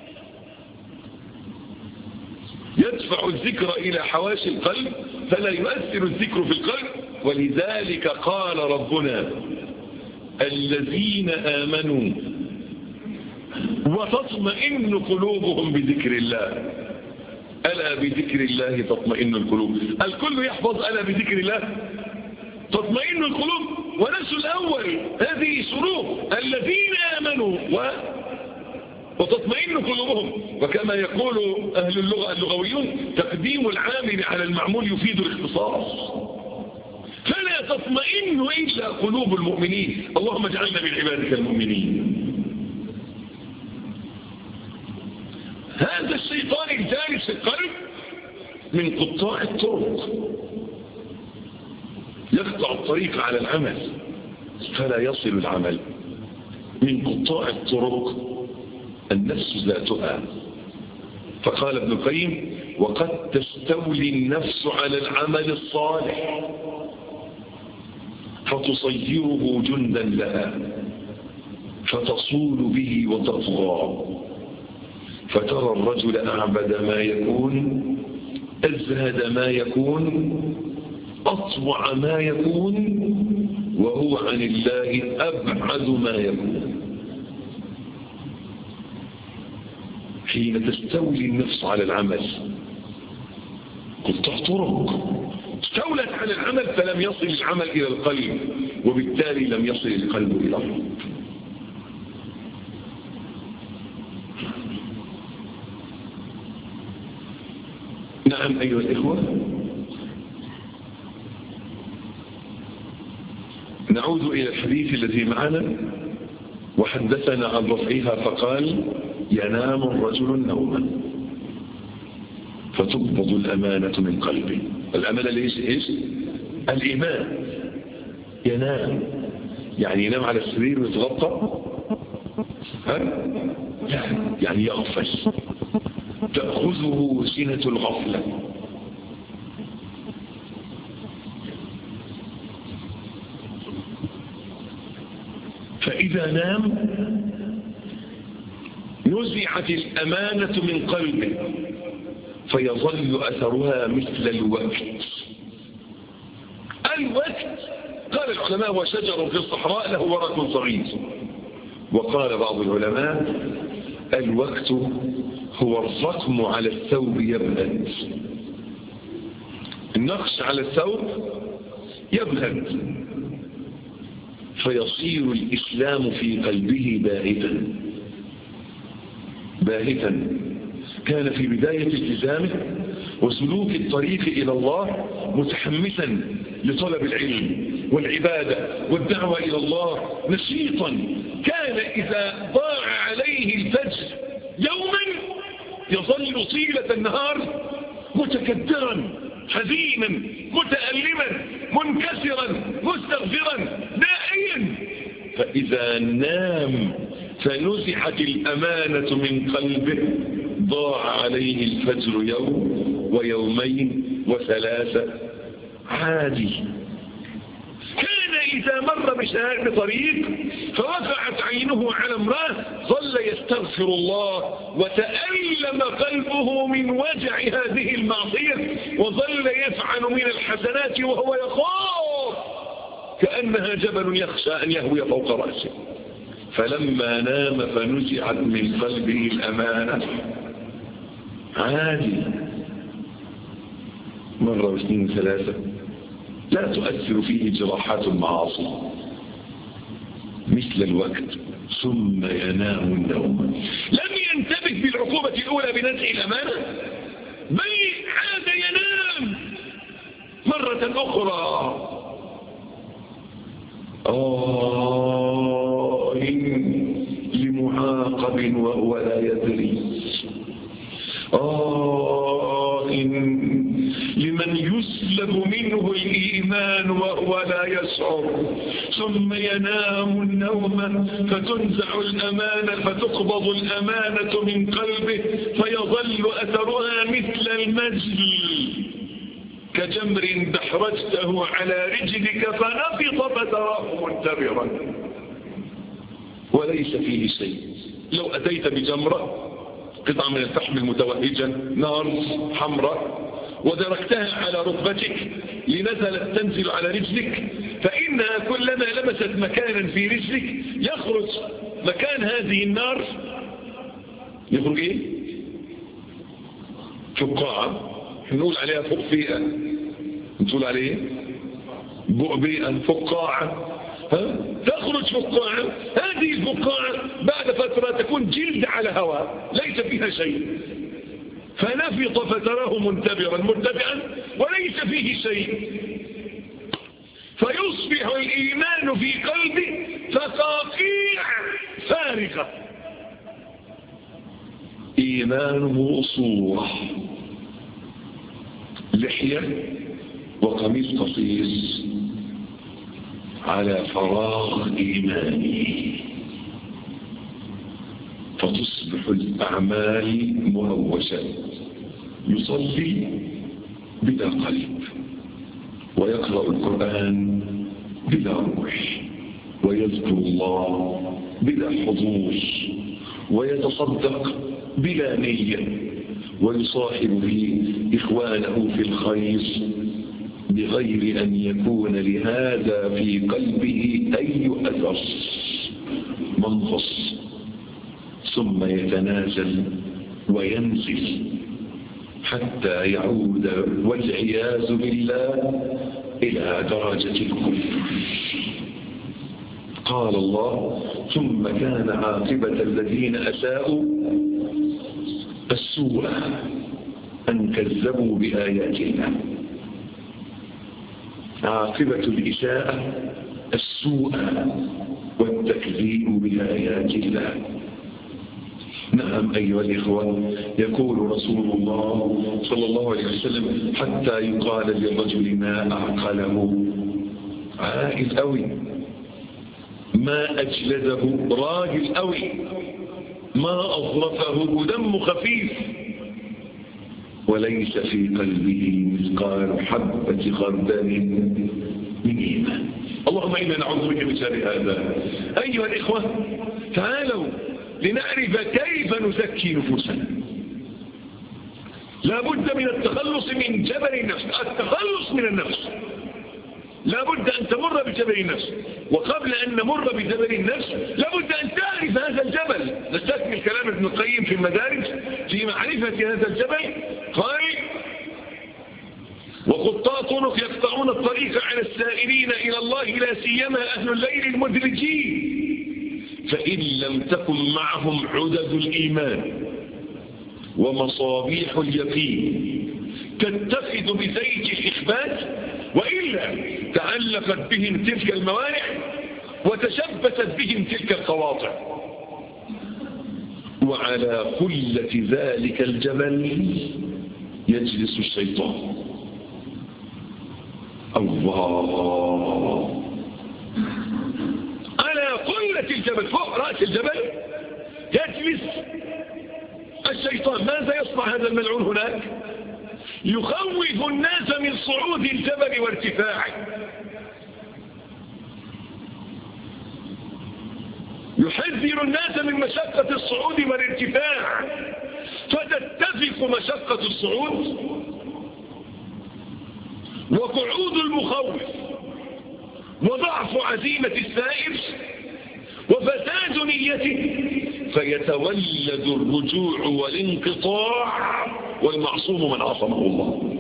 يدفع الذكر إلى حواشي القلب فلا يؤثر الذكر في القلب. ولذلك قال ربنا الذين آمنوا وتطمئن قلوبهم بذكر الله. ألا بذكر الله تطمئن القلوب. الكل يحفظ ألا بذكر الله تطمئن القلوب، ونفس الأول هذه شروط الذين آمنوا وتطمئن قلوبهم. وكما يقول أهل اللغة اللغويون تقديم العامل على المعمول يفيد الاختصاص، فلا تطمئن إلا قلوب المؤمنين. اللهم اجعلنا من عبادك المؤمنين. هذا الشيطان الجالس في القلب من قطاع الطرق، يقطع الطريق على العمل فلا يصل العمل. من قطاع الطرق النفس ذاتها. فقال ابن القيم وقد تستولي النفس على العمل الصالح فتصيره جندا لها فتصول به وتطغى. فترى الرجل أعبد ما يكون، أزهد ما يكون، أطوع ما يكون، وهو عن الله أبعد ما يكون. حين تستولي النفس على العمل، قلت طرق استولت على العمل، فلم يصل العمل إلى القلب، وبالتالي لم يصل القلب إلى الرب. نعم أيها الإخوة، نعود إلى الحديث الذي معنا. وحدثنا عن رفعها فقال: ينام الرجل نوما فتقبض الأمانة من قلبه. الأمانة ليش؟ إيش؟ الإيمان. ينام يعني ينام على السرير ويتغطى؟ لا، يعني يغفل، تأخذه سنة الغفلة. فإذا نام نزعت الأمانة من قلبه، فيظل أثرها مثل الوقت. الوقت قال العلماء هو شجر في الصحراء له ورق صغير. وقال بعض العلماء الوقت هو الرقم على الثوب يبهد، النقش على الثوب يبهد، فيصير الإسلام في قلبه باهتا باهتا. كان في بداية التزامه وسلوك الطريق إلى الله متحمسا لطلب العلم والعبادة والدعوة إلى الله، نشيطا. كان إذا ضاع عليه الفجر يوما يظل طيلة النهار متكدرا حزينا متألما منكسرا مستغفرا داعيا. فإذا نام فنزحت الأمانة من قلبه ضاع عليه الفجر يوم ويومين وثلاثة عادي. كان إذا مر بطريق فوقعت عينه على امرأة ظل يستغفر الله وتألم قلبه من وجع هذه المعصية، وظل يفعل من الحسنات وهو يخاف كأنها جبل يخشى أن يهوي فوق رأسه. فلما نام فنزعت من قلبه الأمانة عادي، مرة واثنين ثلاثة، لا تؤثر فيه جراحات المعاصي مثل الوقت. ثم ينام النوم. لم ينتبه بالعقوبة الأولى بنزع الأمانة، بل عاد ينام مرة أخرى. لمعاقب وهو لا يدري، لمن يسلب منه الإيمان وهو لا يشعر. ثم ينام النوم فتنزع الأمانة، فتقبض الأمانة من قلبه، فيظل أثرها مثل المجل كجمر دحرجته على رجلك فنفض فتراه منتبرا وليس فيه شيء. لو أتيت بجمرة قطعة من الفحم المتوهجة نار حمراء ودركتها على ركبتك لنزلت تنزل على رجلك، فإنها كلما لمست مكانا في رجلك يخرج مكان هذه النار، يخرج ايه؟ فقاعة، نقول عليها فقفئة، نقول عليه بؤبئة، فقاعة، تخرج فقاعة. هذه الفقاعة بعد فترة تكون جلد على هواء ليس فيها شيء، فنفض فتراه منتبرا مرتفعا وليس فيه شيء، فيصبح الإيمان في قلبه فقاقيع فارغة، إيمانه صورة، لحية وقميص قصير على فراغ إيمانه، فتصبح الأعمال مهوشة. يصلي بلا قلب، ويقرأ القرآن بلا روح، ويذكر الله بلا حضور، ويتصدق بلا نية، ويصاحب فيه إخوانه في الخير بغير أن يكون لهذا في قلبه أي أثر منفص، ثم يتنازل وينزل حتى يعود والعياذ بالله إلى درجة الكفر. قال الله: ثم كان عاقبة الذين أساءوا السوء أن كذبوا بآيات الله. عاقبة الإساءة السوء والتكذيب بآيات الله. نعم أيها الإخوة، يقول رسول الله صلى الله عليه وسلم: حتى يقال للرجل ما أعقله، عاقل أوي، ما أجلده، راجل أوي، ما أظرفه، دم خفيف، وليس في قلبه مثقال حبة خردل من إيمان. اللهم إنا نعوذ بك من شر هذا. أيها الإخوة، تعالوا لنعرف كيف نزكي نفوسنا. لا بد من التخلص من جبل النفس. التخلص من النفس لا بد أن تمر بجبل النفس، وقبل أن نمر بجبل النفس لا بد أن تعرف هذا الجبل. نستكمل كلام ابن القيم في المدارج في معرفة هذا الجبل. قال: وقطاع طرق يقطعون الطريق على السائرين إلى الله، لا سيما أهل الليل المدرجين، فإن لم تكن معهم عدد الإيمان ومصابيح اليقين تتخذ بزيت الإخبات، وإلا تعلقت بهم تلك الموانع وتشبثت بهم تلك القواطع. وعلى قلة ذلك الجبل يجلس الشيطان. الله، على قلة الجبل، فوق رأس الجبل يجلس الشيطان. ماذا يصنع هذا الملعون هناك؟ يخوف الناس من صعود الجبل وارتفاعه، يحذر الناس من مشقة الصعود والارتفاع، فتتفق مشقة الصعود وقعود المخوف وضعف عزيمة السائر وفساد نيته، فيتولد الرجوع والانقطاع، والمعصوم من عصمه الله.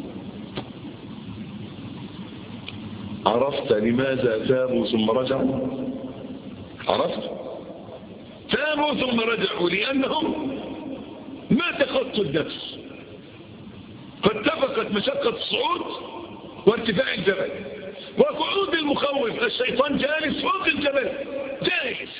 عرفت لماذا تابوا ثم رجعوا؟ عرفت؟ تابوا ثم رجعوا لأنهم ما تخطوا النفس، فاتفقت مشقة الصعود وارتفاع الجبل وقعود المخوف. الشيطان جالس فوق الجبل، جالس،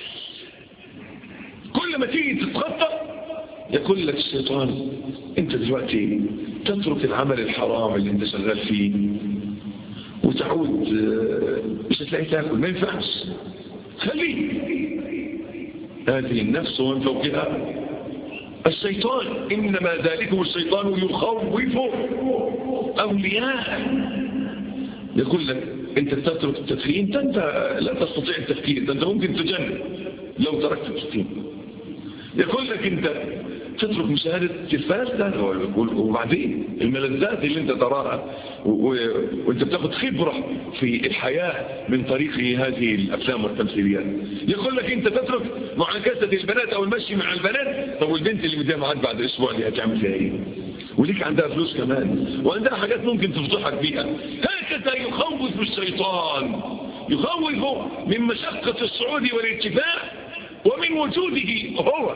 كل ما تيجي تتخطى يقول لك الشيطان: انت دلوقتي تترك العمل الحرام اللي انت شغال فيه وتعود مش هتلاقي تاكل، ما ينفعش، خليه. هذه النفس ومن فوقها الشيطان. إنما ذلكم الشيطان يخوف أولياء. يقول لك انت تترك التدخين، انت لا تستطيع التفكير، انت ممكن تجنن لو تركت التدخين. يقول لك انت تترك مشاهدة التلفاز ده، وبعدين الملذات اللي انت تراها وانت بتاخد خبرة في الحياة من طريق هذه الافلام والتمثيليات. يقول لك انت تترك معاكسة البنات او المشي مع البنات. طب والبنت اللي مديها معاك بعد اسبوع دي هتعمل فيها ايه؟ وليك عندها فلوس كمان، وعندها حاجات ممكن تفضحك بيها. هكذا يخوف الشيطان، يخوف من مشقة الصعود والارتفاع ومن وجوده هو.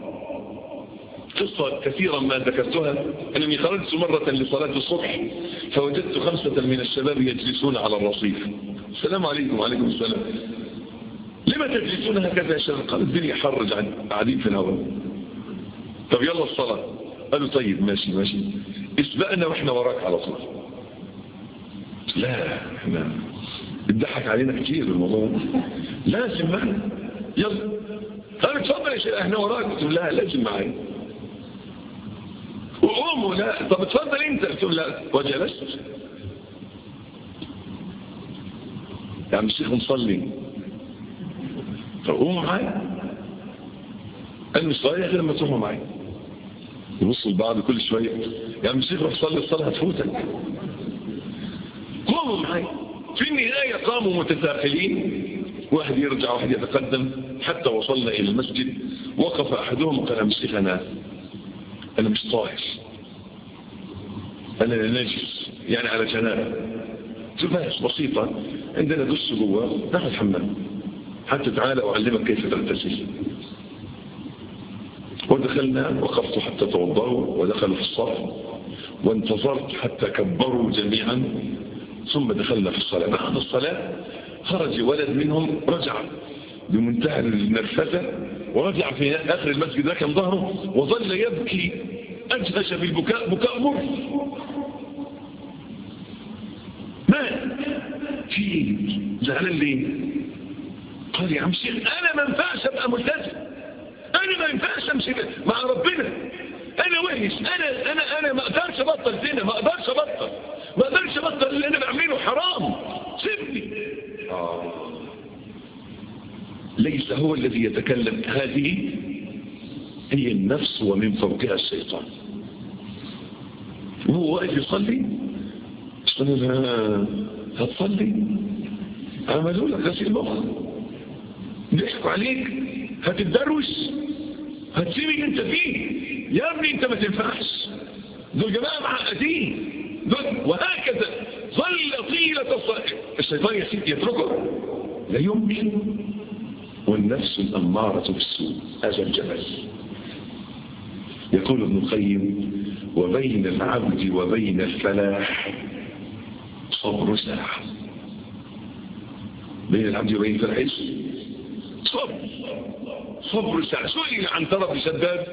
قصة كثيرا ما ذكرتها، أنني خرجت مرة لصلاة الصبح فوجدت 5 من الشباب يجلسون على الرصيف. السلام عليكم. وعليكم السلام. لما تجلسون هكذا يا شباب؟ قال: الدنيا حر، قاعدين في الهواء. طب يلا الصلاة. قالوا: طيب ماشي ماشي، اسبقنا واحنا وراك على طول. لا، احنا اتضحك علينا كتير الموضوع، لازم معنا، يلا. قالوا: اتفضل يا شيخ احنا وراك. قلت: لا، لازم معايا. وقوموا. لا، طب اتفضل انت. قلت: لا. وجلست. يا عم الشيخ نصلي. طب قوموا معايا. قال: مش صلي غير لما تقوموا معايا. يبصوا لبعض كل شوية، يا عم الشيخ روح صلي الصلاة هتفوتك. قوموا معي. في النهاية قاموا متساقلين، واحد يرجع واحد يتقدم، حتى وصلنا إلى المسجد. وقف أحدهم قال يا الشيخ أنا مش طاهر، أنا نجس يعني على جنابه. تباش بسيطة، عندنا دش جوه ناخذ حمام، حتى تعالى أعلمك كيف تغتسل. ودخلنا، وقفت حتى توضأوا ودخلوا في الصف، وانتظرت حتى كبروا جميعا، ثم دخلنا في الصلاة. بعد الصلاة خرج ولد منهم، رجع بمنتهى النرفزة، ورجع في آخر المسجد لكن ظهره وظل يبكي، أجهش بالبكاء بكاء مر. ما في زعلان ليه؟ قال يا عم شيخ أنا ما ينفعش أبقى ملتزم، أنا ما ينفعش أمشي مع ربنا، أنا وحش، أنا ما أقدرش أبطل زنا، ما أقدرش أبطل اللي أنا بعمله حرام، سيبني. ليس هو الذي يتكلم، هذه هي النفس ومن فوقها الشيطان. وهو واقف يصلي، هتصلي؟ عملوا لك غسيل مخ، ضحكوا عليك، هتتدروش، هتسيب اللي انت فيه يا ابني، انت ما تنفعش، دول جماعه معقدين دول، وهكذا ظل طيله الصلاه. الشيطان يتركه؟ لا يمكن. والنفس الاماره بالسوء هذا الجبل. يقول ابن القيم وبين العبد وبين الفلاح صبر ساعه. بين العبد وبين الفلاح صبر ساعه. سئل عن طرف شداد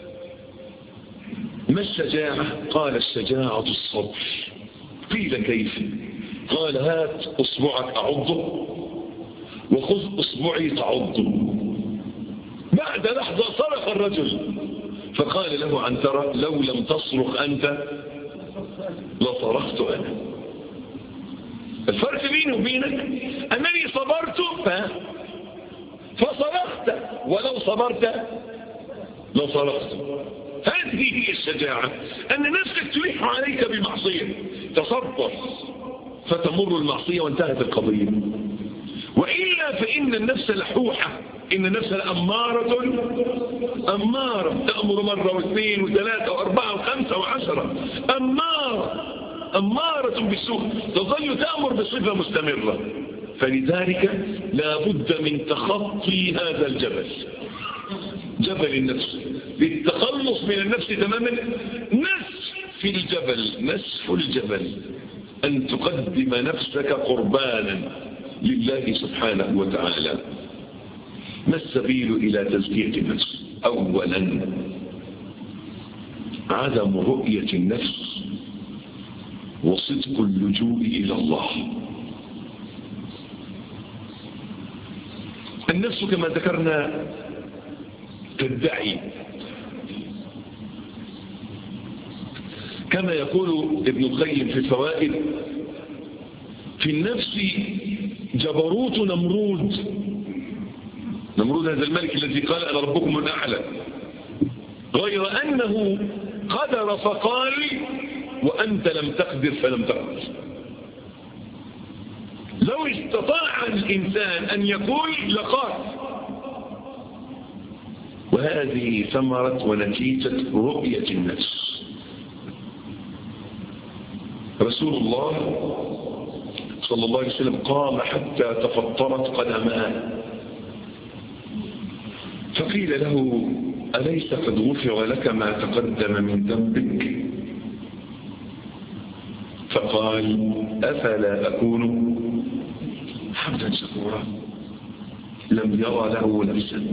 ما الشجاعة؟ قال الشجاعة الصبر. قيل كيف؟ قال هات أصبعك أعضه وخذ أصبعي تعضه. بعد لحظة صرخ الرجل فقال له عنترة لو لم تصرخ أنت لصرخت أنا. الفرق بيني وبينك أنني صبرت فصرخت، ولو صبرت لصرخت. هذه هي الشجاعة، أن نفسك تلح عليك بمعصية، تصبر فتمر المعصية وانتهت القضية. وإلا فإن النفس لحوحة، إن النفس أمارة تأمر مرة واثنين وثلاثة وأربعة وخمسة وعشرة، أمارة بالسوء، تظل تأمر بصفة مستمرة. فلذلك لا بد من تخطي هذا الجبل، جبل النفس، للتخلص من النفس تماما. نسف الجبل أن تقدم نفسك قربانا لله سبحانه وتعالى. ما السبيل إلى تزكية النفس؟ أولا عدم رؤية النفس وصدق اللجوء إلى الله. النفس كما ذكرنا تدعي، كما يقول ابن القيم في الفوائد في النفس جبروت نمرود هذا الملك الذي قال أنا ربكم الأعلى، غير أنه قدر فقال وأنت لم تقدر فلم تقدر. لو استطاع الإنسان أن يقول لقال. وهذه ثمرة ونتيجة رؤية النفس. رسول الله صلى الله عليه وسلم قام حتى تفطرت قدماه، فقيل له أليس قد غفر لك ما تقدم من ذنبك؟ فقال أفلا أكون عبدا شكورا. لم يرى له نفسا،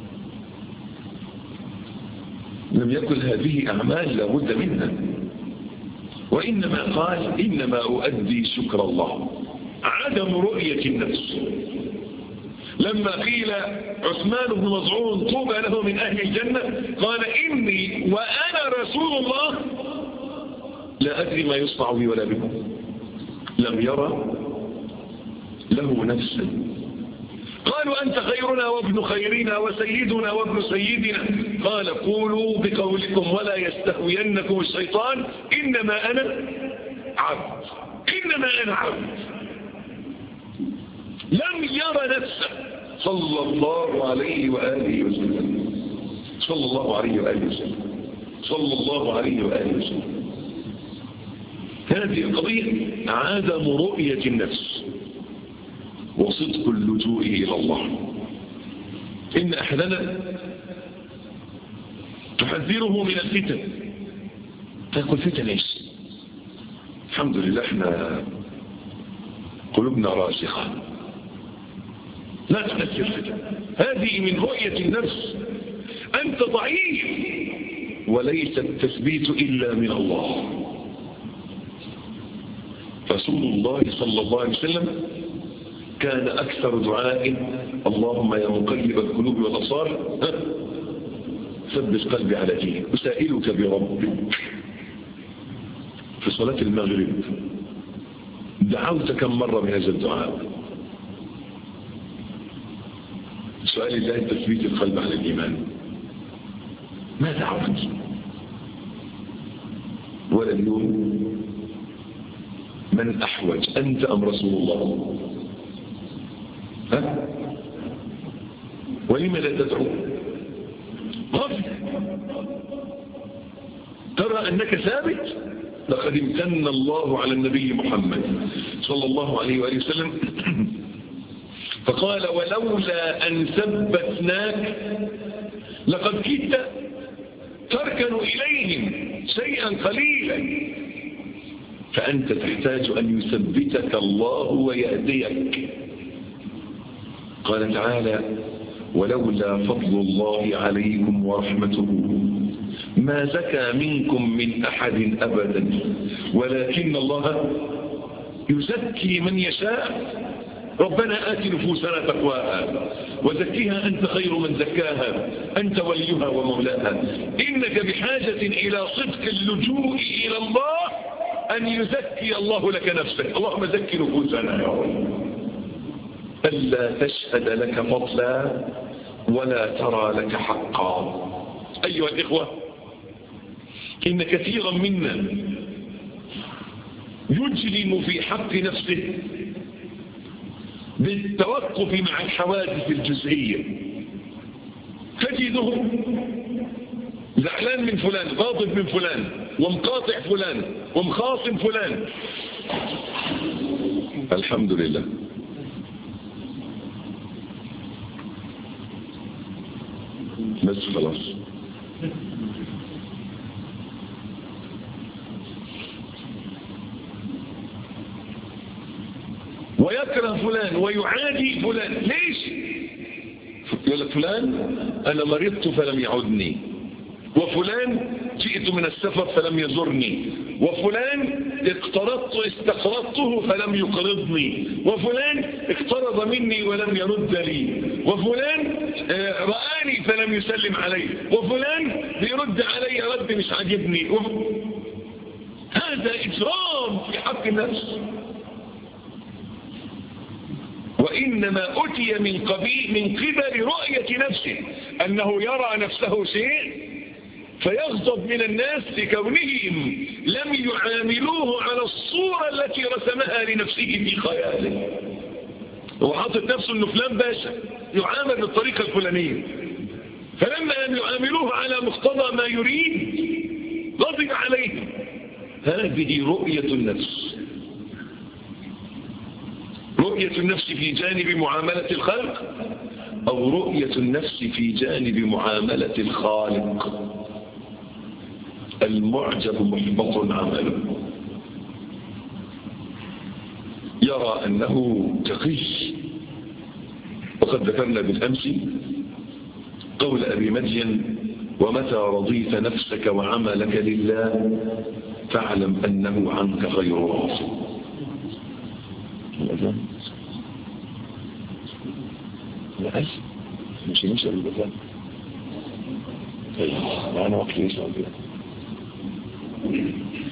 لم يكن هذه أعمال لا بد منها، وإنما قال إنما أؤدي شكر الله. عدم رؤية النفس. لما قيل عثمان بن مظعون طوبى له من أهل الجنة قال إني وأنا رسول الله لا أدري ما يصنع بي ولا بكم. لم يرى له نفسا. قالوا أنت خيرنا وابن خيرنا وسيدنا وابن سيدنا. قال قولوا بقولكم ولا يستهوينكم الشيطان إنما أنا عبد. إنما أنا عبد. لم ير نفسه صلى الله عليه وآله وسلم. صلى الله عليه وآله وسلم. صلى الله عليه وآله وسلم. هذه القضية عدم رؤية النفس وصدق اللجوء إلى الله. إن أحدنا تحذره من الفتن. تقول فتن إيش؟ الحمد لله احنا قلوبنا راسخة لا تؤثر فتن. هذه من رؤية النفس. أنت ضعيف وليس التثبيت إلا من الله. رسول الله صلى الله عليه وسلم كان أكثر دعاء اللهم يا مقلب القلوب والأبصار ثبت قلبي على دينك. أسائلك بربك. في صلاة المغرب دعوت كم مرة بهذا الدعاء؟ سؤال الله تثبيت القلب على الإيمان. ما دعوت ولا اليوم؟ من أحوج أنت أم رسول الله؟ ها؟ ولم لا تدعو؟ غفل. ترى أنك ثابت. لقد امتن الله على النبي محمد صلى الله عليه وآله وسلم فقال ولولا أن ثبتناك لقد كدت تركن إليهم شيئا قليلا. فأنت تحتاج أن يثبتك الله ويهديك. قال تعالى ولولا فضل الله عليكم ورحمته ما زكى منكم من أحد أبدا ولكن الله يزكي من يشاء. ربنا آت نفوسنا تقواها وزكيها أنت خير من زكاها أنت وليها ومولاها. إنك بحاجة إلى صدق اللجوء إلى الله أن يزكي الله لك نفسك. اللهم زكي نفوسنا يا رب. ألا تشهد لك فضلا ولا ترى لك حقا. أيها الإخوة إن كثيرا منا يجرم في حق نفسه بالتوقف مع الحوادث الجزئية. تجده زعلان من فلان غاضب من فلان ومقاطع فلان ومخاصم فلان. الحمد لله بس خلاص. ويكره فلان ويعادي فلان. ليش؟ يقول لك فلان أنا مرضت فلم يعودني، وفلان جئت من السفر فلم يزرني، وفلان اقترضت استقرضته فلم يقرضني، وفلان اقترض مني ولم يرد لي، وفلان رآني فلم يسلم علي، وفلان بيرد علي رد مش عاجبني. هذا إجرام في حق النفس. وإنما أتي من قبل رؤية نفسه أنه يرى نفسه شيء فيغضب من الناس لكونهم لم يعاملوه على الصورة التي رسمها لنفسه في خياله. هو حاطط نفسه أنه فلان باشا يعامل بالطريقة الفلانية، فلما لم يعاملوه على مقتضى ما يريد غضب عليه. هذه رؤية النفس. رؤية النفس في جانب معاملة الخلق أو رؤية النفس في جانب معاملة الخالق. المعجب محبط عمله. يرى أنه تقي. وقد ذكرنا بالأمس قول أبي مدين ومتى رضيت نفسك وعملك لله فاعلم أنه عنك غير راض. لا مش نمشي بالبذان. طيب أنا وقت ليش